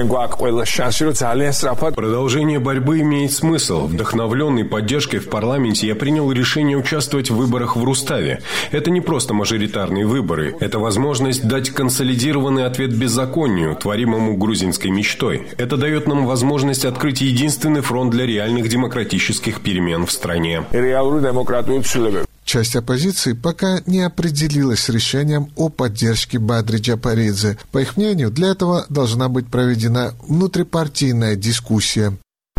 Продолжение борьбы имеет смысл. Вдохновленный поддержкой в парламенте, я принял решение участвовать в выборах в Руставе. Это не просто мажоритарные выборы. Это возможность дать консолидированный ответ беззаконию, творимому грузинской мечтой. Это дает нам возможность открыть единственный фронт для реальных демократических перемен в стране. Часть оппозиции пока не определилась с решением о поддержке Бадри Джапаридзе. По их мнению, для этого должна быть проведена внутрипартийная дискуссия.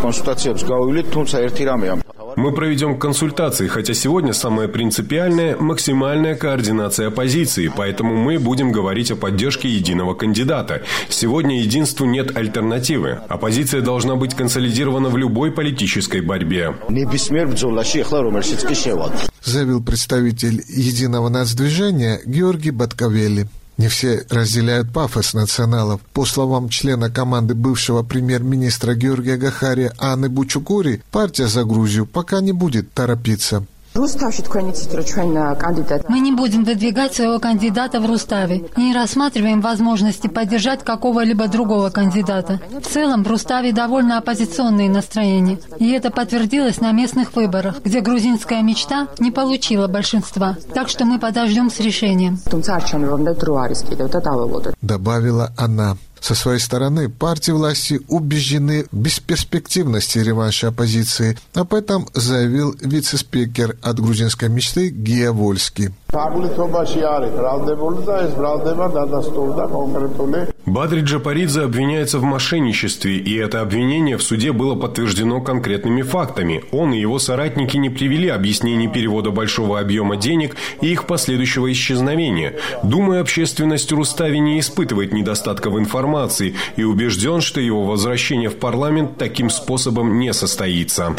Мы проведем консультации, хотя сегодня самое принципиальное – максимальная координация оппозиции, поэтому мы будем говорить о поддержке единого кандидата. Сегодня единству нет альтернативы. Оппозиция должна быть консолидирована в любой политической борьбе. Заявил представитель Единого нацдвижения Георгий Баткавели. Не все разделяют пафос националов. По словам члена команды бывшего премьер-министра Георгия Гахария Анны Бучукури, партия «За Грузию» пока не будет торопиться. Мы не будем выдвигать своего кандидата в Руставе и не рассматриваем возможности поддержать какого-либо другого кандидата. В целом в Руставе довольно оппозиционные настроения, и это подтвердилось на местных выборах, где грузинская мечта не получила большинства. Так что мы подождем с решением. Добавила она. Со своей стороны, партии власти убеждены в бесперспективности реванша оппозиции. Об этом заявил вице-спикер от грузинской мечты Гия Вольский. Бадри Джапаридзе обвиняется в мошенничестве, и это обвинение в суде было подтверждено конкретными фактами. Он и его соратники не привели объяснений перевода большого объема денег и их последующего исчезновения. Думаю, общественность Рустави не испытывает недостатка в информации и убежден, что его возвращение в парламент таким способом не состоится.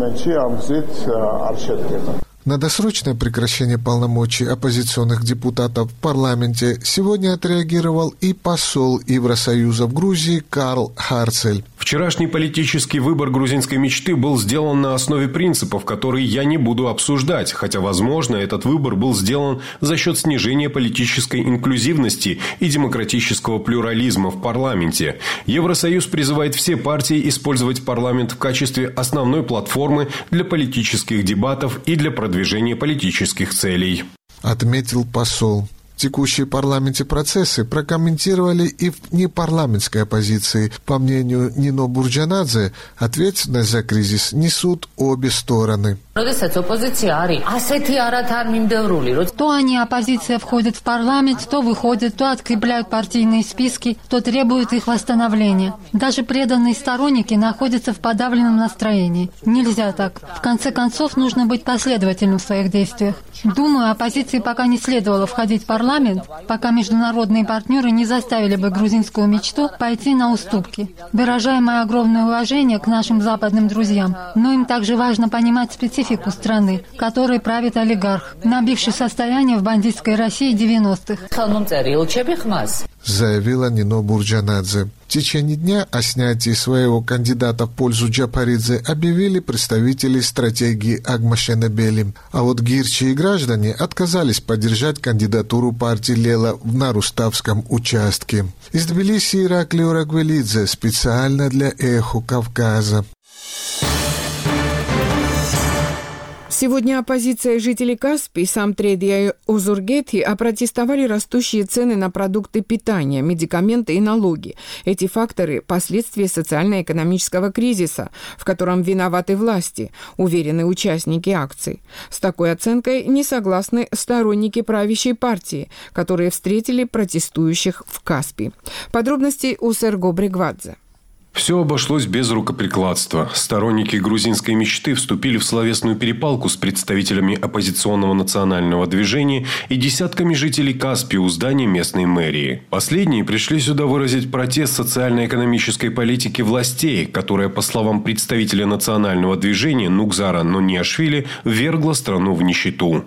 На досрочное прекращение полномочий оппозиционных депутатов в парламенте сегодня отреагировал и посол Евросоюза в Грузии Карл Харцель. Вчерашний политический выбор грузинской мечты был сделан на основе принципов, которые я не буду обсуждать, хотя, возможно, этот выбор был сделан за счет снижения политической инклюзивности и демократического плюрализма в парламенте. Евросоюз призывает все партии использовать парламент в качестве основной платформы для политических дебатов и для продвижения политических целей. Отметил посол. Текущие в парламенте процессы прокомментировали и в непарламентской оппозиции. По мнению Нино Бурджанадзе, ответственность за кризис несут обе стороны. То они, оппозиция, входит в парламент, то выходят, то открепляют партийные списки, то требуют их восстановления. Даже преданные сторонники находятся в подавленном настроении. Нельзя так. В конце концов, нужно быть последовательным в своих действиях. Думаю, оппозиции пока не следовало входить в парламент, пока международные партнеры не заставили бы грузинскую мечту пойти на уступки. Выражаю мое огромное уважение к нашим западным друзьям, но им также важно понимать специфику страны, которой правит олигарх, набивший состояние в бандитской России девяностых. Заявила Нино Бурджанадзе. В течение дня о снятии своего кандидата в пользу Джапаридзе объявили представители стратегии Агмашенебели. А вот гирчи и граждане отказались поддержать кандидатуру партии Лела на Руставском участке. Из Тбилиси Ираклио Рагвелидзе специально для «Эхо Кавказа». Сегодня оппозиция и жители Каспии, Самтредья и Озургетхи опротестовали растущие цены на продукты питания, медикаменты и налоги. Эти факторы – последствия социально-экономического кризиса, в котором виноваты власти, уверены участники акций. С такой оценкой не согласны сторонники правящей партии, которые встретили протестующих в Каспии. Подробности у Серго Бригвадзе. Все обошлось без рукоприкладства. Сторонники грузинской мечты вступили в словесную перепалку с представителями оппозиционного национального движения и десятками жителей Каспии у здания местной мэрии. Последние пришли сюда выразить протест социально-экономической политики властей, которая, по словам представителя национального движения Нугзара Нониашвили, ввергла страну в нищету.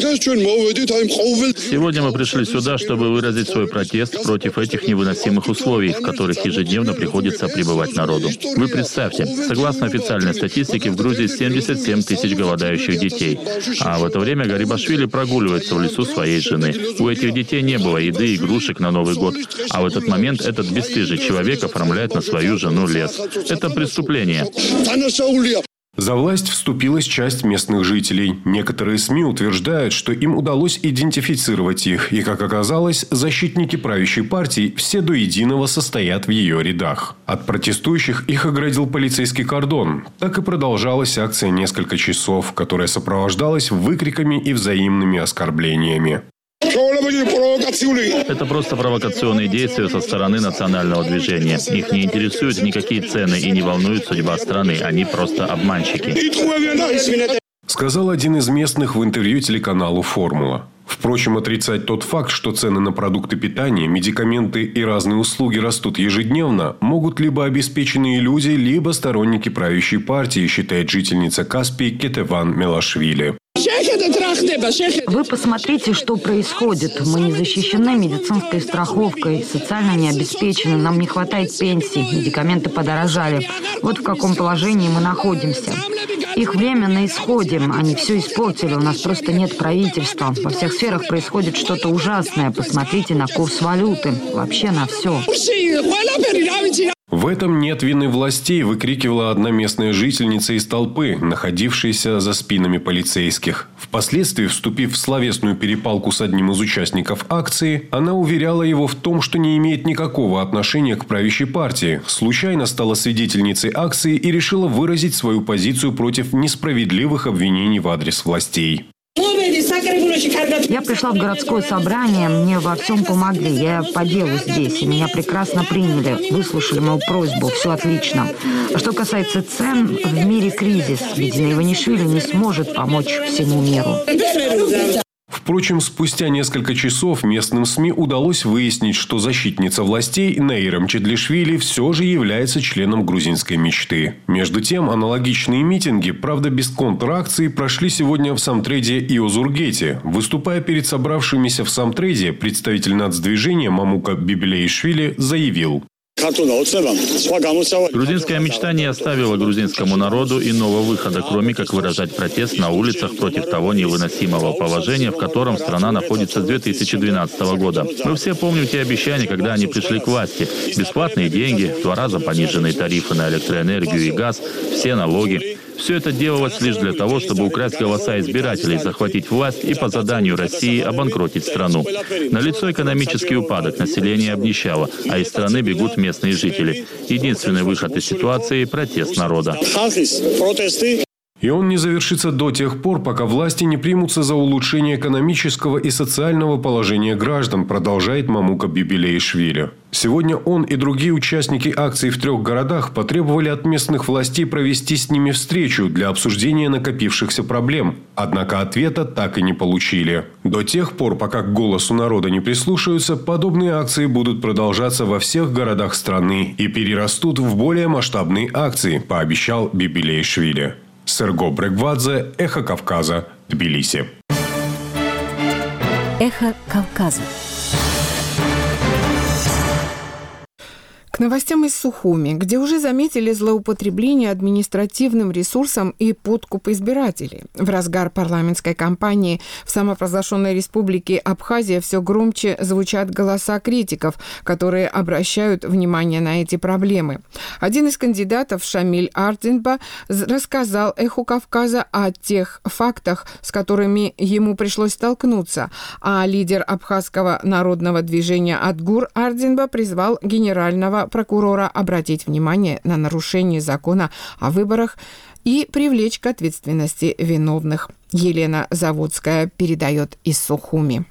Сегодня мы пришли сюда, чтобы выразить свой протест против этих невыносимых условий, в которых ежедневно приходится пребывать народу. Вы представьте, согласно официальной статистике, в Грузии семьдесят семь тысяч голодающих детей. А в это время Гарибашвили прогуливается в лесу своей жены. У этих детей не было еды и игрушек на Новый год. А в этот момент этот бесстыжий человек оформляет на свою жену лес. Это преступление. За власть вступилась часть местных жителей. Некоторые СМИ утверждают, что им удалось идентифицировать их. И, как оказалось, защитники правящей партии все до единого состоят в ее рядах. От протестующих их оградил полицейский кордон. Так и продолжалась акция несколько часов, которая сопровождалась выкриками и взаимными оскорблениями. Это просто провокационные действия со стороны национального движения. Их не интересуют никакие цены и не волнует судьба страны. Они просто обманщики. Сказал один из местных в интервью телеканалу «Формула». Впрочем, отрицать тот факт, что цены на продукты питания, медикаменты и разные услуги растут ежедневно, могут либо обеспеченные люди, либо сторонники правящей партии, считает жительница Каспии Кетеван Мелашвили. Вы посмотрите, что происходит. Мы не защищены медицинской страховкой, социально не обеспечены, нам не хватает пенсий, медикаменты подорожали. Вот в каком положении мы находимся. Их время на исходе, они все испортили, у нас просто нет правительства. Во всех сферах происходит что-то ужасное. Посмотрите на курс валюты, вообще на все. В этом нет вины властей, выкрикивала одна местная жительница из толпы, находившаяся за спинами полицейских. Впоследствии, вступив в словесную перепалку с одним из участников акции, она уверяла его в том, что не имеет никакого отношения к правящей партии, случайно стала свидетельницей акции и решила выразить свою позицию против несправедливых обвинений в адрес властей. Я пришла в городское собрание, мне во всем помогли. Я по делу здесь, и меня прекрасно приняли. Выслушали мою просьбу, все отлично. А что касается цен, в мире кризис. Видимо, Иванишвили не сможет помочь всему миру. Впрочем, спустя несколько часов местным СМИ удалось выяснить, что защитница властей Нейра Мчедлишвили все же является членом грузинской мечты. Между тем, аналогичные митинги, правда без контракции, прошли сегодня в Самтреде и Озургете. Выступая перед собравшимися в Самтреде, представитель нацдвижения Мамука Бибилеишвили заявил: Грузинская мечта не оставила грузинскому народу иного выхода, кроме как выражать протест на улицах против того невыносимого положения, в котором страна находится с две тысячи двенадцатого года. Мы все помним те обещания, когда они пришли к власти. Бесплатные деньги, в два раза пониженные тарифы на электроэнергию и газ, все налоги. Все это делалось лишь для того, чтобы украсть голоса избирателей, захватить власть и по заданию России обанкротить страну. Налицо экономический упадок, население обнищало, а из страны бегут местные жители. Единственный выход из ситуации – протест народа. И он не завершится до тех пор, пока власти не примутся за улучшение экономического и социального положения граждан, продолжает Мамука Бибилеишвили. Сегодня он и другие участники акций в трех городах потребовали от местных властей провести с ними встречу для обсуждения накопившихся проблем. Однако ответа так и не получили. До тех пор, пока к голосу народа не прислушаются, подобные акции будут продолжаться во всех городах страны и перерастут в более масштабные акции, пообещал Бибилеишвили. Серго Брегвадзе, Эхо Кавказа, Тбилиси. Эхо Кавказа. К новостям из Сухуми, где уже заметили злоупотребление административным ресурсом и подкуп избирателей. В разгар парламентской кампании в самопровозглашенной республике Абхазия все громче звучат голоса критиков, которые обращают внимание на эти проблемы. Один из кандидатов, Шамиль Ардзинба, рассказал Эху Кавказа о тех фактах, с которыми ему пришлось столкнуться, а лидер абхазского народного движения Адгур Ардзинба призвал генерального прокурора обратить внимание на нарушение закона о выборах и привлечь к ответственности виновных. Елена Заводская передает из Сухуми.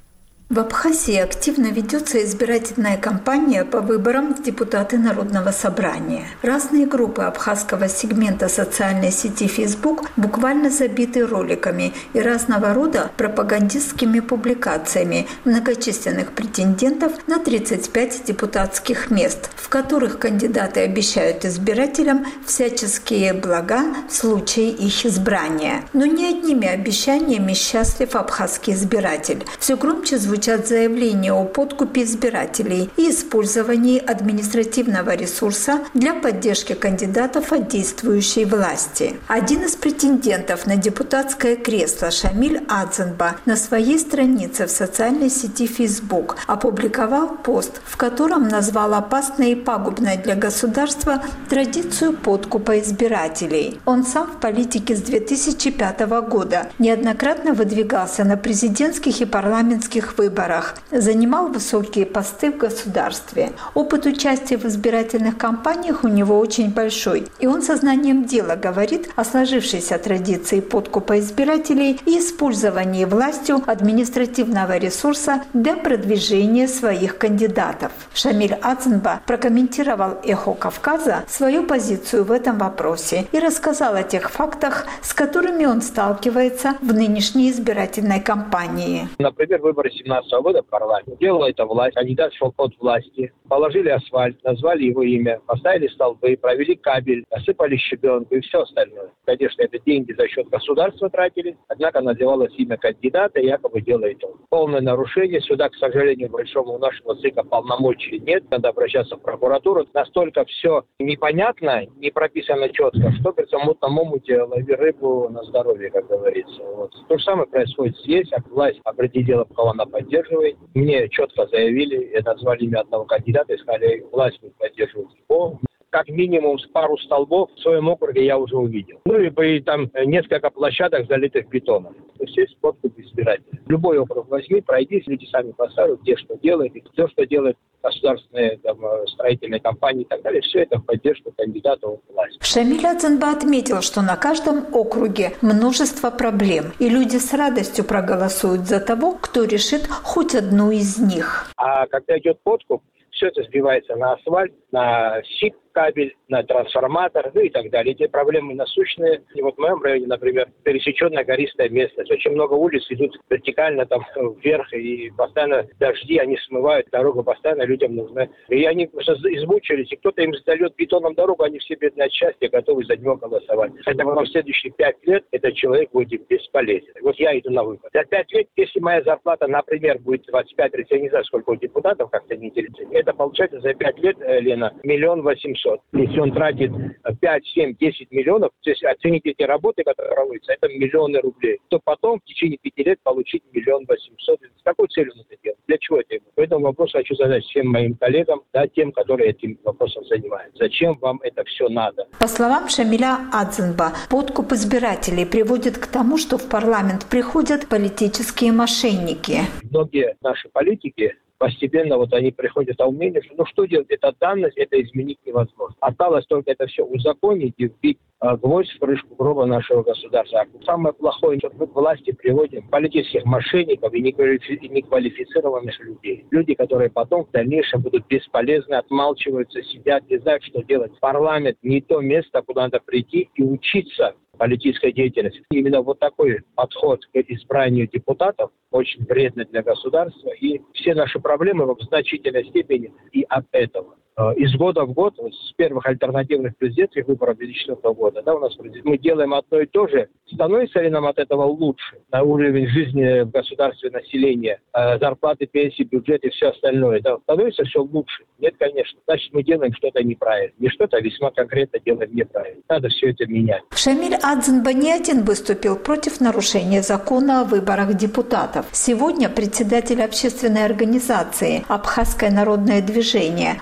В Абхазии активно ведется избирательная кампания по выборам в депутаты Народного собрания. Разные группы абхазского сегмента социальной сети Facebook буквально забиты роликами и разного рода пропагандистскими публикациями многочисленных претендентов на тридцать пять депутатских мест, в которых кандидаты обещают избирателям всяческие блага в случае их избрания. Но не одними обещаниями счастлив абхазский избиратель. Все громче звучит Звучат заявления о подкупе избирателей и использовании административного ресурса для поддержки кандидатов от действующей власти. Один из претендентов на депутатское кресло, Шамиль Адзенба, на своей странице в социальной сети Facebook опубликовал пост, в котором назвал опасной и пагубной для государства традицию подкупа избирателей. Он сам в политике с две тысячи пятого года неоднократно выдвигался на президентских и парламентских выборах. выборах, занимал высокие посты в государстве. Опыт участия в избирательных кампаниях у него очень большой, и он сознанием дела говорит о сложившейся традиции подкупа избирателей и использовании властью административного ресурса для продвижения своих кандидатов. Шамиль Адзенба прокомментировал «Эхо Кавказа» свою позицию в этом вопросе и рассказал о тех фактах, с которыми он сталкивается в нынешней избирательной кампании. Например, выборы семнадцатого года в парламент. Делала это власть, кандидат шел от власти. Положили асфальт, назвали его имя, поставили столбы, провели кабель, осыпали щебенку и все остальное. Конечно, это деньги за счет государства тратили, однако называлось имя кандидата и якобы делает он. Полное нарушение. Сюда, к сожалению, большому у нашего ЦИКа полномочий нет. Надо обращаться в прокуратуру. Настолько все непонятно, не прописано четко, что, говорится, в мутном омуте лови рыбу на здоровье, как говорится. Вот. То же самое происходит здесь. Власть определила, кого она поддерживает. Мне четко заявили, назвали имя одного кандидата и сказали, власть будет поддерживать его. Как минимум с пару столбов в своем округе я уже увидел. Ну и там несколько площадок, залитых бетоном. То есть есть подкуп избирателей. Любой округ возьми, пройди, люди сами поставят, где что делают, и все, что делают государственные там, строительные компании и так далее, все это в поддержку кандидата от власти. Шамиль Адзенба отметил, что на каждом округе множество проблем, и люди с радостью проголосуют за того, кто решит хоть одну из них. А когда идет подкуп, все это сбивается на асфальт, на сип, кабель, на трансформатор, ну и так далее. Эти проблемы насущные. И вот в моем районе, например, пересеченная гористая местность. Очень много улиц идут вертикально там вверх, и постоянно дожди, они смывают дорогу, постоянно людям нужны. И они измучились, и кто-то им сдает бетоном дорогу, они все бедные от счастья, готовы за него голосовать. Хотя потом в следующие пять лет этот человек будет бесполезен. Вот я иду на выбор. За пять лет, если моя зарплата, например, будет двадцать пять тридцать, я не знаю, сколько у депутатов, как-то не интересно. Это получается за пять лет, Лена, миллион восемьсот. Если он тратит пять, семь, десять миллионов, то есть оцените эти работы, которые проводятся, это миллионы рублей, то потом в течение пяти лет получить миллион восемьсот. С какой целью он это делает? Для чего это ему? Поэтому вопрос хочу задать всем моим коллегам, да, тем, которые этим вопросом занимаются. Зачем вам это все надо? По словам Шамиля Адзенба, подкуп избирателей приводит к тому, что в парламент приходят политические мошенники. Многие наши политики постепенно вот они приходят к мнению, что ну что делать, это данность, это изменить невозможно. Осталось только это все узаконить и вбить а, гвоздь в крышку гроба нашего государства. А самое плохое, что мы к власти приводим политических мошенников и неквалифицированных людей. Люди, которые потом в дальнейшем будут бесполезны, отмалчиваются, сидят, не знают, что делать. Парламент не то место, куда надо прийти и учиться политической деятельности. Именно вот такой подход к избранию депутатов очень вредный для государства. И все наши проблемы в значительной степени и от этого. Из года в год, вот с первых альтернативных президентских выборов две тысячи четвёртого года, да, у нас мы делаем одно и то же. Становится ли нам от этого лучше на уровень жизни в государстве населения, зарплаты, пенсии, бюджет и все остальное? Да, становится все лучше? Нет, конечно. Значит, мы делаем что-то неправильно. Не что-то, а весьма конкретно делаем неправильно. Надо все это менять. Шамиль Адзенба не один выступил против нарушения закона о выборах депутатов. Сегодня председатель общественной организации «Абхазское народное движение» Отгор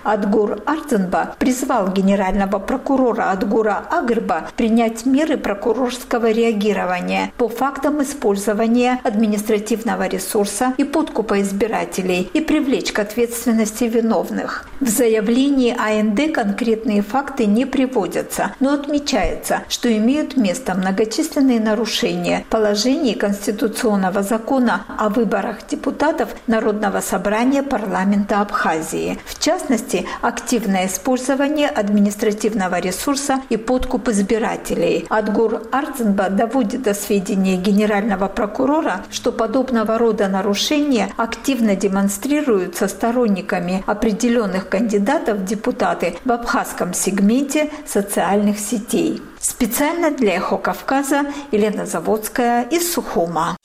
Адгур Арцинба призвал генерального прокурора Адгура Агырба принять меры прокурорского реагирования по фактам использования административного ресурса и подкупа избирателей и привлечь к ответственности виновных. В заявлении А Н Д конкретные факты не приводятся, но отмечается, что имеют место многочисленные нарушения положений Конституционного закона о выборах депутатов Народного собрания парламента Абхазии. В частности, активное использование административного ресурса и подкуп избирателей. Адгур Арцинба доводит до сведения генерального прокурора, что подобного рода нарушения активно демонстрируются сторонниками определенных кандидатов в депутаты в абхазском сегменте социальных сетей. Специально для «Эхо Кавказа» Елена Заводская из Сухума.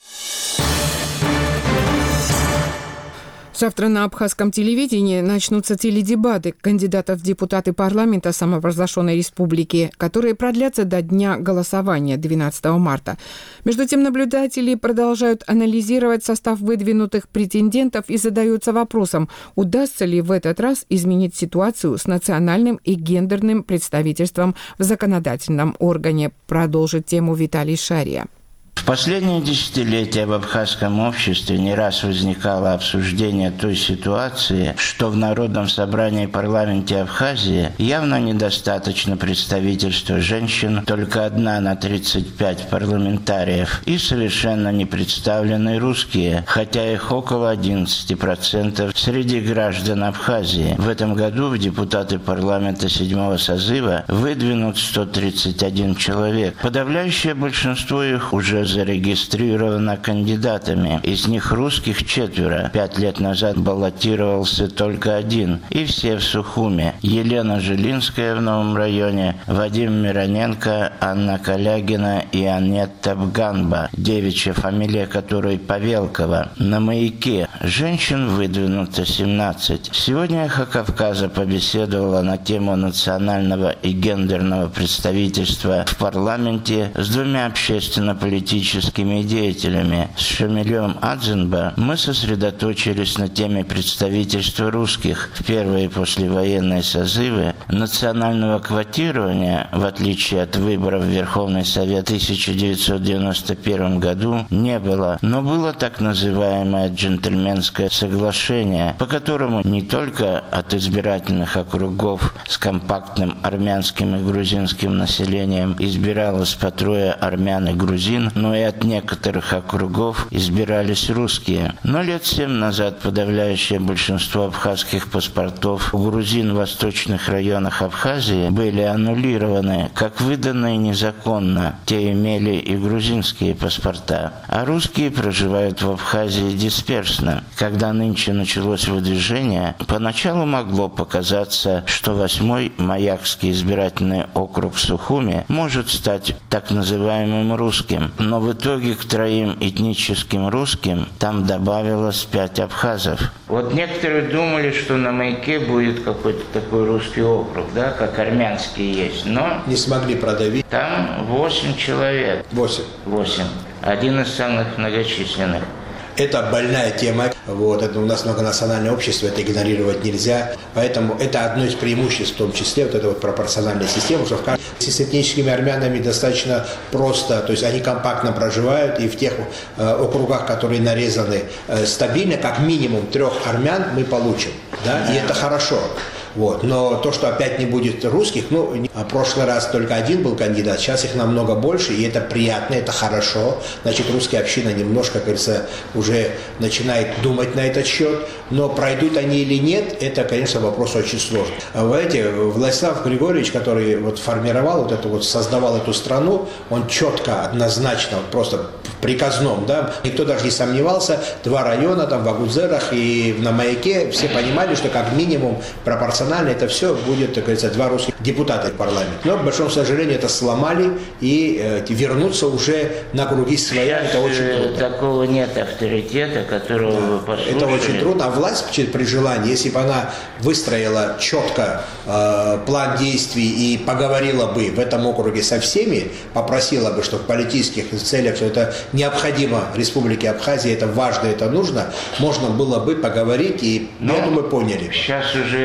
Завтра на абхазском телевидении начнутся теледебаты кандидатов в депутаты парламента самопровозглашенной республики, которые продлятся до дня голосования двенадцатого марта. Между тем, наблюдатели продолжают анализировать состав выдвинутых претендентов и задаются вопросом, удастся ли в этот раз изменить ситуацию с национальным и гендерным представительством в законодательном органе. Продолжит тему Виталий Шария. В последние десятилетия в абхазском обществе не раз возникало обсуждение той ситуации, что в Народном собрании и парламенте Абхазии явно недостаточно представительства женщин, только одна на тридцать пять парламентариев, и совершенно не представлены русские, хотя их около одиннадцать процентов среди граждан Абхазии. В этом году в депутаты парламента седьмого созыва выдвинут сто тридцать один человек. Подавляющее большинство их уже зарегистрировано кандидатами. Из них русских четверо. Пять лет назад баллотировался только один. И все в Сухуме. Елена Жилинская в Новом районе, Вадим Мироненко, Анна Калягина и Анетта Бганба, девичья фамилия которой Павелкова. На Маяке женщин выдвинуто семнадцать. Сегодня «Эхо Кавказа» побеседовала на тему национального и гендерного представительства в парламенте с двумя общественно-политическими деятелями. С Шамилем Адзинба мы сосредоточились на теме представительства русских в первые послевоенные созывы, национального квотирования, в отличие от выборов в Верховный Совет в тысяча девятьсот девяносто первом году, не было, но было так называемое джентльменское соглашение, по которому не только от избирательных округов с компактным армянским и грузинским населением избиралось по трое армян и грузин, но и от некоторых округов избирались русские. Но лет семь назад подавляющее большинство абхазских паспортов у грузин в восточных районах Абхазии были аннулированы, как выданные незаконно. Те имели и грузинские паспорта. А русские проживают в Абхазии дисперсно. Когда нынче началось выдвижение, поначалу могло показаться, что восьмой Маякский избирательный округ в Сухуме может стать так называемым русским. Но в итоге к троим этническим русским там добавилось пять абхазов. Вот некоторые думали, что на Маяке будет какой-то такой русский округ, да, как армянский есть, но не смогли продавить. Там восемь человек. Восемь. Восемь. Один из самых многочисленных. Это больная тема. Вот, это у нас многонациональное общество, это игнорировать нельзя. Поэтому это одно из преимуществ, в том числе, вот эта вот пропорциональная система, что в каждом... с этническими армянами достаточно просто, то есть они компактно проживают, и в тех э, округах, которые нарезаны э, стабильно, как минимум трех армян мы получим, да, и это хорошо. Вот. Но то, что опять не будет русских, ну, в прошлый раз только один был кандидат, сейчас их намного больше, и это приятно, это хорошо. Значит, русская община немножко, как говорится, уже начинает думать на этот счет. Но пройдут они или нет, это, конечно, вопрос очень сложный. А вы знаете, Владислав Григорьевич, который вот формировал вот эту вот, создавал эту страну, он четко, однозначно, просто в приказном, да, никто даже не сомневался, два района, там, в Агудзерах и на Маяке, все понимали, что как минимум пропорционально это все будет, так говорится, два русских депутата в парламент. Но, к большому сожалению, это сломали, и э, вернуться уже на круги своя, это очень трудно. Такого нет авторитета, которого да, вы послушали. Это очень трудно. А власть при желании, если бы она выстроила четко э, план действий и поговорила бы в этом округе со всеми, попросила бы, что в политических целях что это необходимо Республике Абхазия, это важно, это нужно, можно было бы поговорить, и, ну, я думаю, поняли. Сейчас уже, я думаю,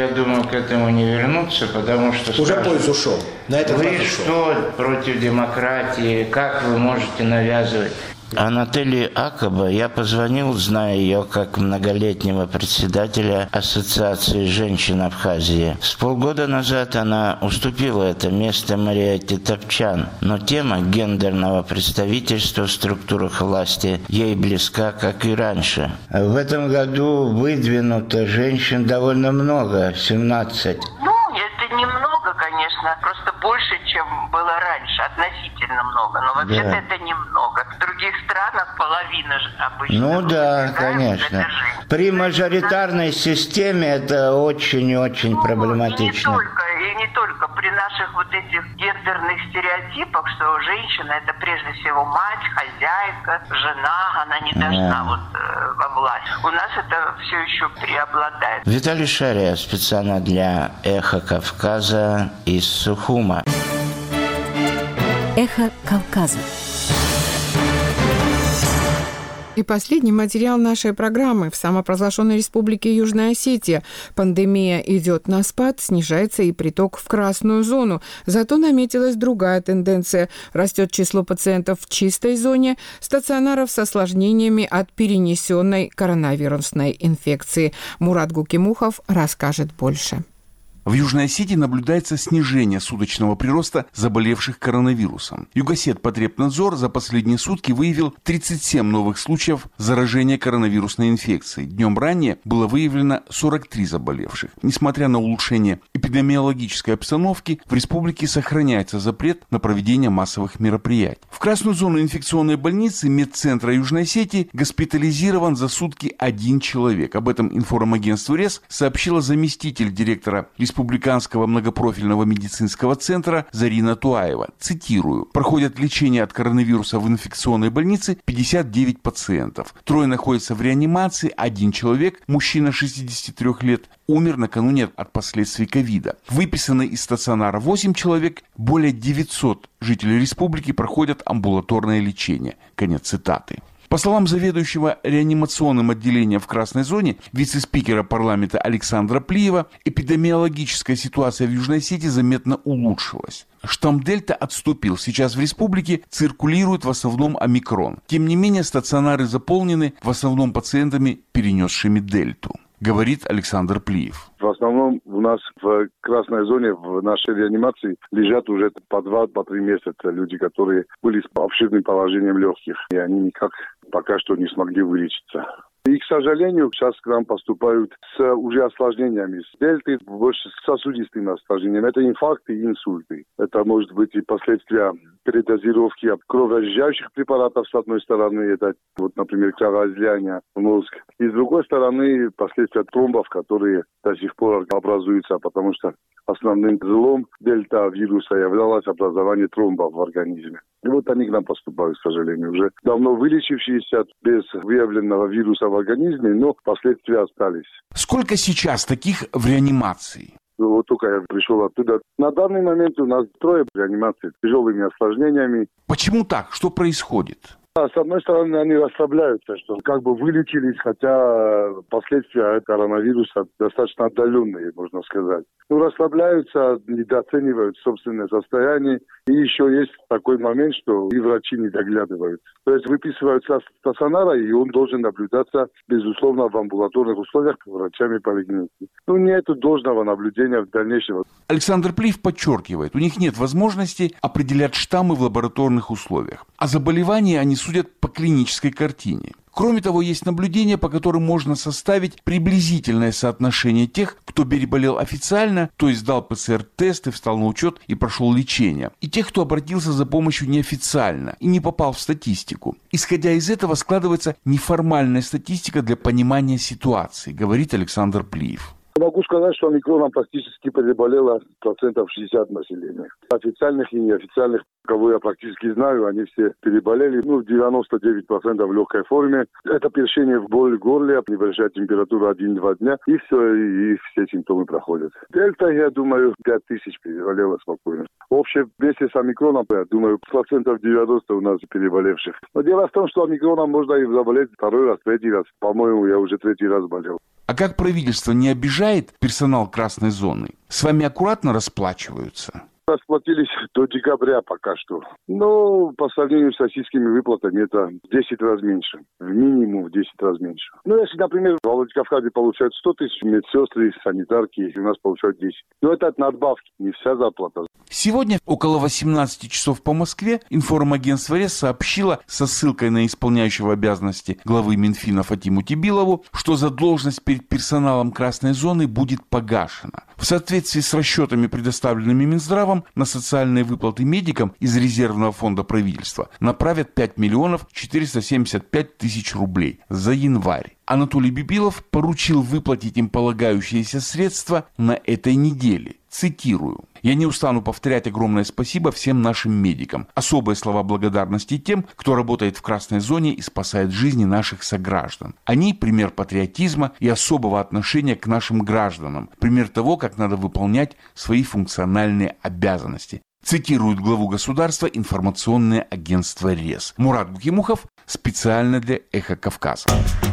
к этому не вернуться, потому что... Уже скажут, поезд ушел. На этот вы раз ушел. что против демократии? Как вы можете навязывать? Анатолию Акоба я позвонил, зная ее как многолетнего председателя Ассоциации женщин Абхазии. С полгода назад она уступила это место Мариэтте Топчан, но тема гендерного представительства в структурах власти ей близка, как и раньше. В этом году выдвинуто женщин довольно много, семнадцать. Ну, это немного, конечно, просто больше, чем было раньше, относительно много, но вообще-то да. Это немного. В других странах половина же обычно. Ну да, конечно. При мажоритарной системе это очень-очень ну, проблематично. И не только, и не только при наших вот этих гендерных стереотипах, что женщина это прежде всего мать, хозяйка, жена, она не должна да. вот э, во власть. У нас это все еще преобладает. Виталий Шария специально для «Эхо Кавказа» из Сухума. Эхо Кавказа. И последний материал нашей программы. В самопровозглашенной республике Южная Осетия пандемия идет на спад, снижается и приток в красную зону. Зато наметилась другая тенденция. Растет число пациентов в чистой зоне, стационаров с осложнениями от перенесенной коронавирусной инфекции. Мурат Гукимухов расскажет больше. В Южной Осетии наблюдается снижение суточного прироста заболевших коронавирусом. Югосетпотребнадзор за последние сутки выявил тридцать семь новых случаев заражения коронавирусной инфекцией. Днем ранее было выявлено сорок три заболевших. Несмотря на улучшение эпидемиологической обстановки, в республике сохраняется запрет на проведение массовых мероприятий. В красную зону инфекционной больницы медцентра Южной Осетии госпитализирован за сутки один человек. Об этом информагентству РЕС сообщила заместитель директора Республиканского многопрофильного медицинского центра Зарина Туаева. Цитирую. Проходят лечение от коронавируса в инфекционной больнице пятьдесят девять пациентов. Трое находятся в реанимации, один человек, мужчина шестидесяти трёх лет, умер накануне от последствий ковида. Выписаны из стационара восемь человек, более девятисот жителей республики проходят амбулаторное лечение. Конец цитаты. По словам заведующего реанимационным отделением в Красной зоне, вице-спикера парламента Александра Плиева, эпидемиологическая ситуация в Южной Осетии заметно улучшилась. Штамм Дельта отступил. Сейчас в республике циркулирует в основном омикрон. Тем не менее, стационары заполнены в основном пациентами, перенесшими Дельту, говорит Александр Плиев. В основном у нас в красной зоне, в нашей реанимации, лежат уже по два, по три месяца люди, которые были с обширным положением легких, и они никак пока что не смогли вылечиться. И, к сожалению, сейчас к нам поступают с уже осложнениями. С дельты, больше с сосудистыми осложнениями. Это инфаркты и инсульты. Это может быть и последствия передозировки кроворазжижающих препаратов, с одной стороны, это, вот, например, кровоизлияние в мозг. И с другой стороны, последствия тромбов, которые до сих пор образуются, потому что основным злом дельта-вируса являлось образование тромбов в организме. И вот они к нам поступают, к сожалению, уже давно вылечившиеся без выявленного вируса в организме, но последствия остались. Сколько сейчас таких в реанимации? Вот только я пришел оттуда. На данный момент у нас трое реанимаций с тяжелыми осложнениями. Почему так? Что происходит? А с одной стороны, они расслабляются, что как бы вылечились, хотя последствия коронавируса достаточно отдаленные, можно сказать. Ну, расслабляются, недооценивают собственное состояние. И еще есть такой момент, что и врачи не доглядывают. То есть выписываются стационара, и он должен наблюдаться, безусловно, в амбулаторных условиях врачами поликлиники. Ну, нет должного наблюдения в дальнейшем. Александр Плиев подчеркивает, у них нет возможности определять штаммы в лабораторных условиях. А заболевания они судят по клинической картине. Кроме того, есть наблюдения, по которым можно составить приблизительное соотношение тех, кто переболел официально, то есть сдал ПЦР-тесты, встал на учет и прошел лечение, и тех, кто обратился за помощью неофициально и не попал в статистику. Исходя из этого складывается неформальная статистика для понимания ситуации, говорит Александр Плиев. Могу сказать, что омикроном практически переболело процентов шестьдесят населения. Официальных и неофициальных, кого я практически знаю, они все переболели. Ну, девяносто девять процентов в легкой форме. Это першение в боль в горле, небольшая температура один-два дня. И все, и все симптомы проходят. Дельта, я думаю, пять тысяч переболело спокойно. Общее вместе с омикроном, я думаю, процентов девяносто у нас переболевших. Но дело в том, что омикроном можно и заболеть второй раз, третий раз. По-моему, я уже третий раз болел. А как правительство не обижает снижает персонал красной зоны, с вами аккуратно расплачиваются? Расплатились до декабря пока что. Но по сравнению с российскими выплатами это в десять раз меньше. В минимум в десять раз меньше. Ну, если, например, в Владикавказе получают сто тысяч, медсестры, санитарки, у нас получают десять. Но это от надбавки, не вся зарплата. Сегодня около восемнадцати часов по Москве информагентство РЕС сообщило со ссылкой на исполняющего обязанности главы Минфина Фатиму Тибилову, что задолженность перед персоналом красной зоны будет погашена. В соответствии с расчетами, предоставленными Минздравом, на социальные выплаты медикам из резервного фонда правительства направят пять миллионов четыреста семьдесят пять тысяч рублей за январь. Анатолий Бибилов поручил выплатить им полагающиеся средства на этой неделе. Цитирую. «Я не устану повторять огромное спасибо всем нашим медикам. Особые слова благодарности тем, кто работает в красной зоне и спасает жизни наших сограждан. Они – пример патриотизма и особого отношения к нашим гражданам, пример того, как надо выполнять свои функциональные обязанности». Цитирует главу государства информационное агентство РЕС. Мурат Букимухов специально для «Эхо Кавказа».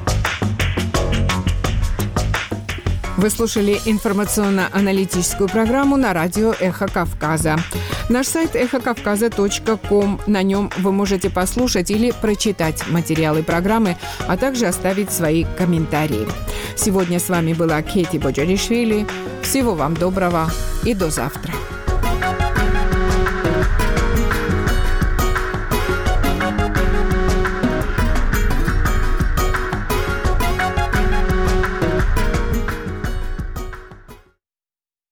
Вы слушали информационно-аналитическую программу на радио «Эхо Кавказа». Наш сайт эхо кавказа точка ком. На нем вы можете послушать или прочитать материалы программы, а также оставить свои комментарии. Сегодня с вами была Кети Боджаришвили. Всего вам доброго и до завтра.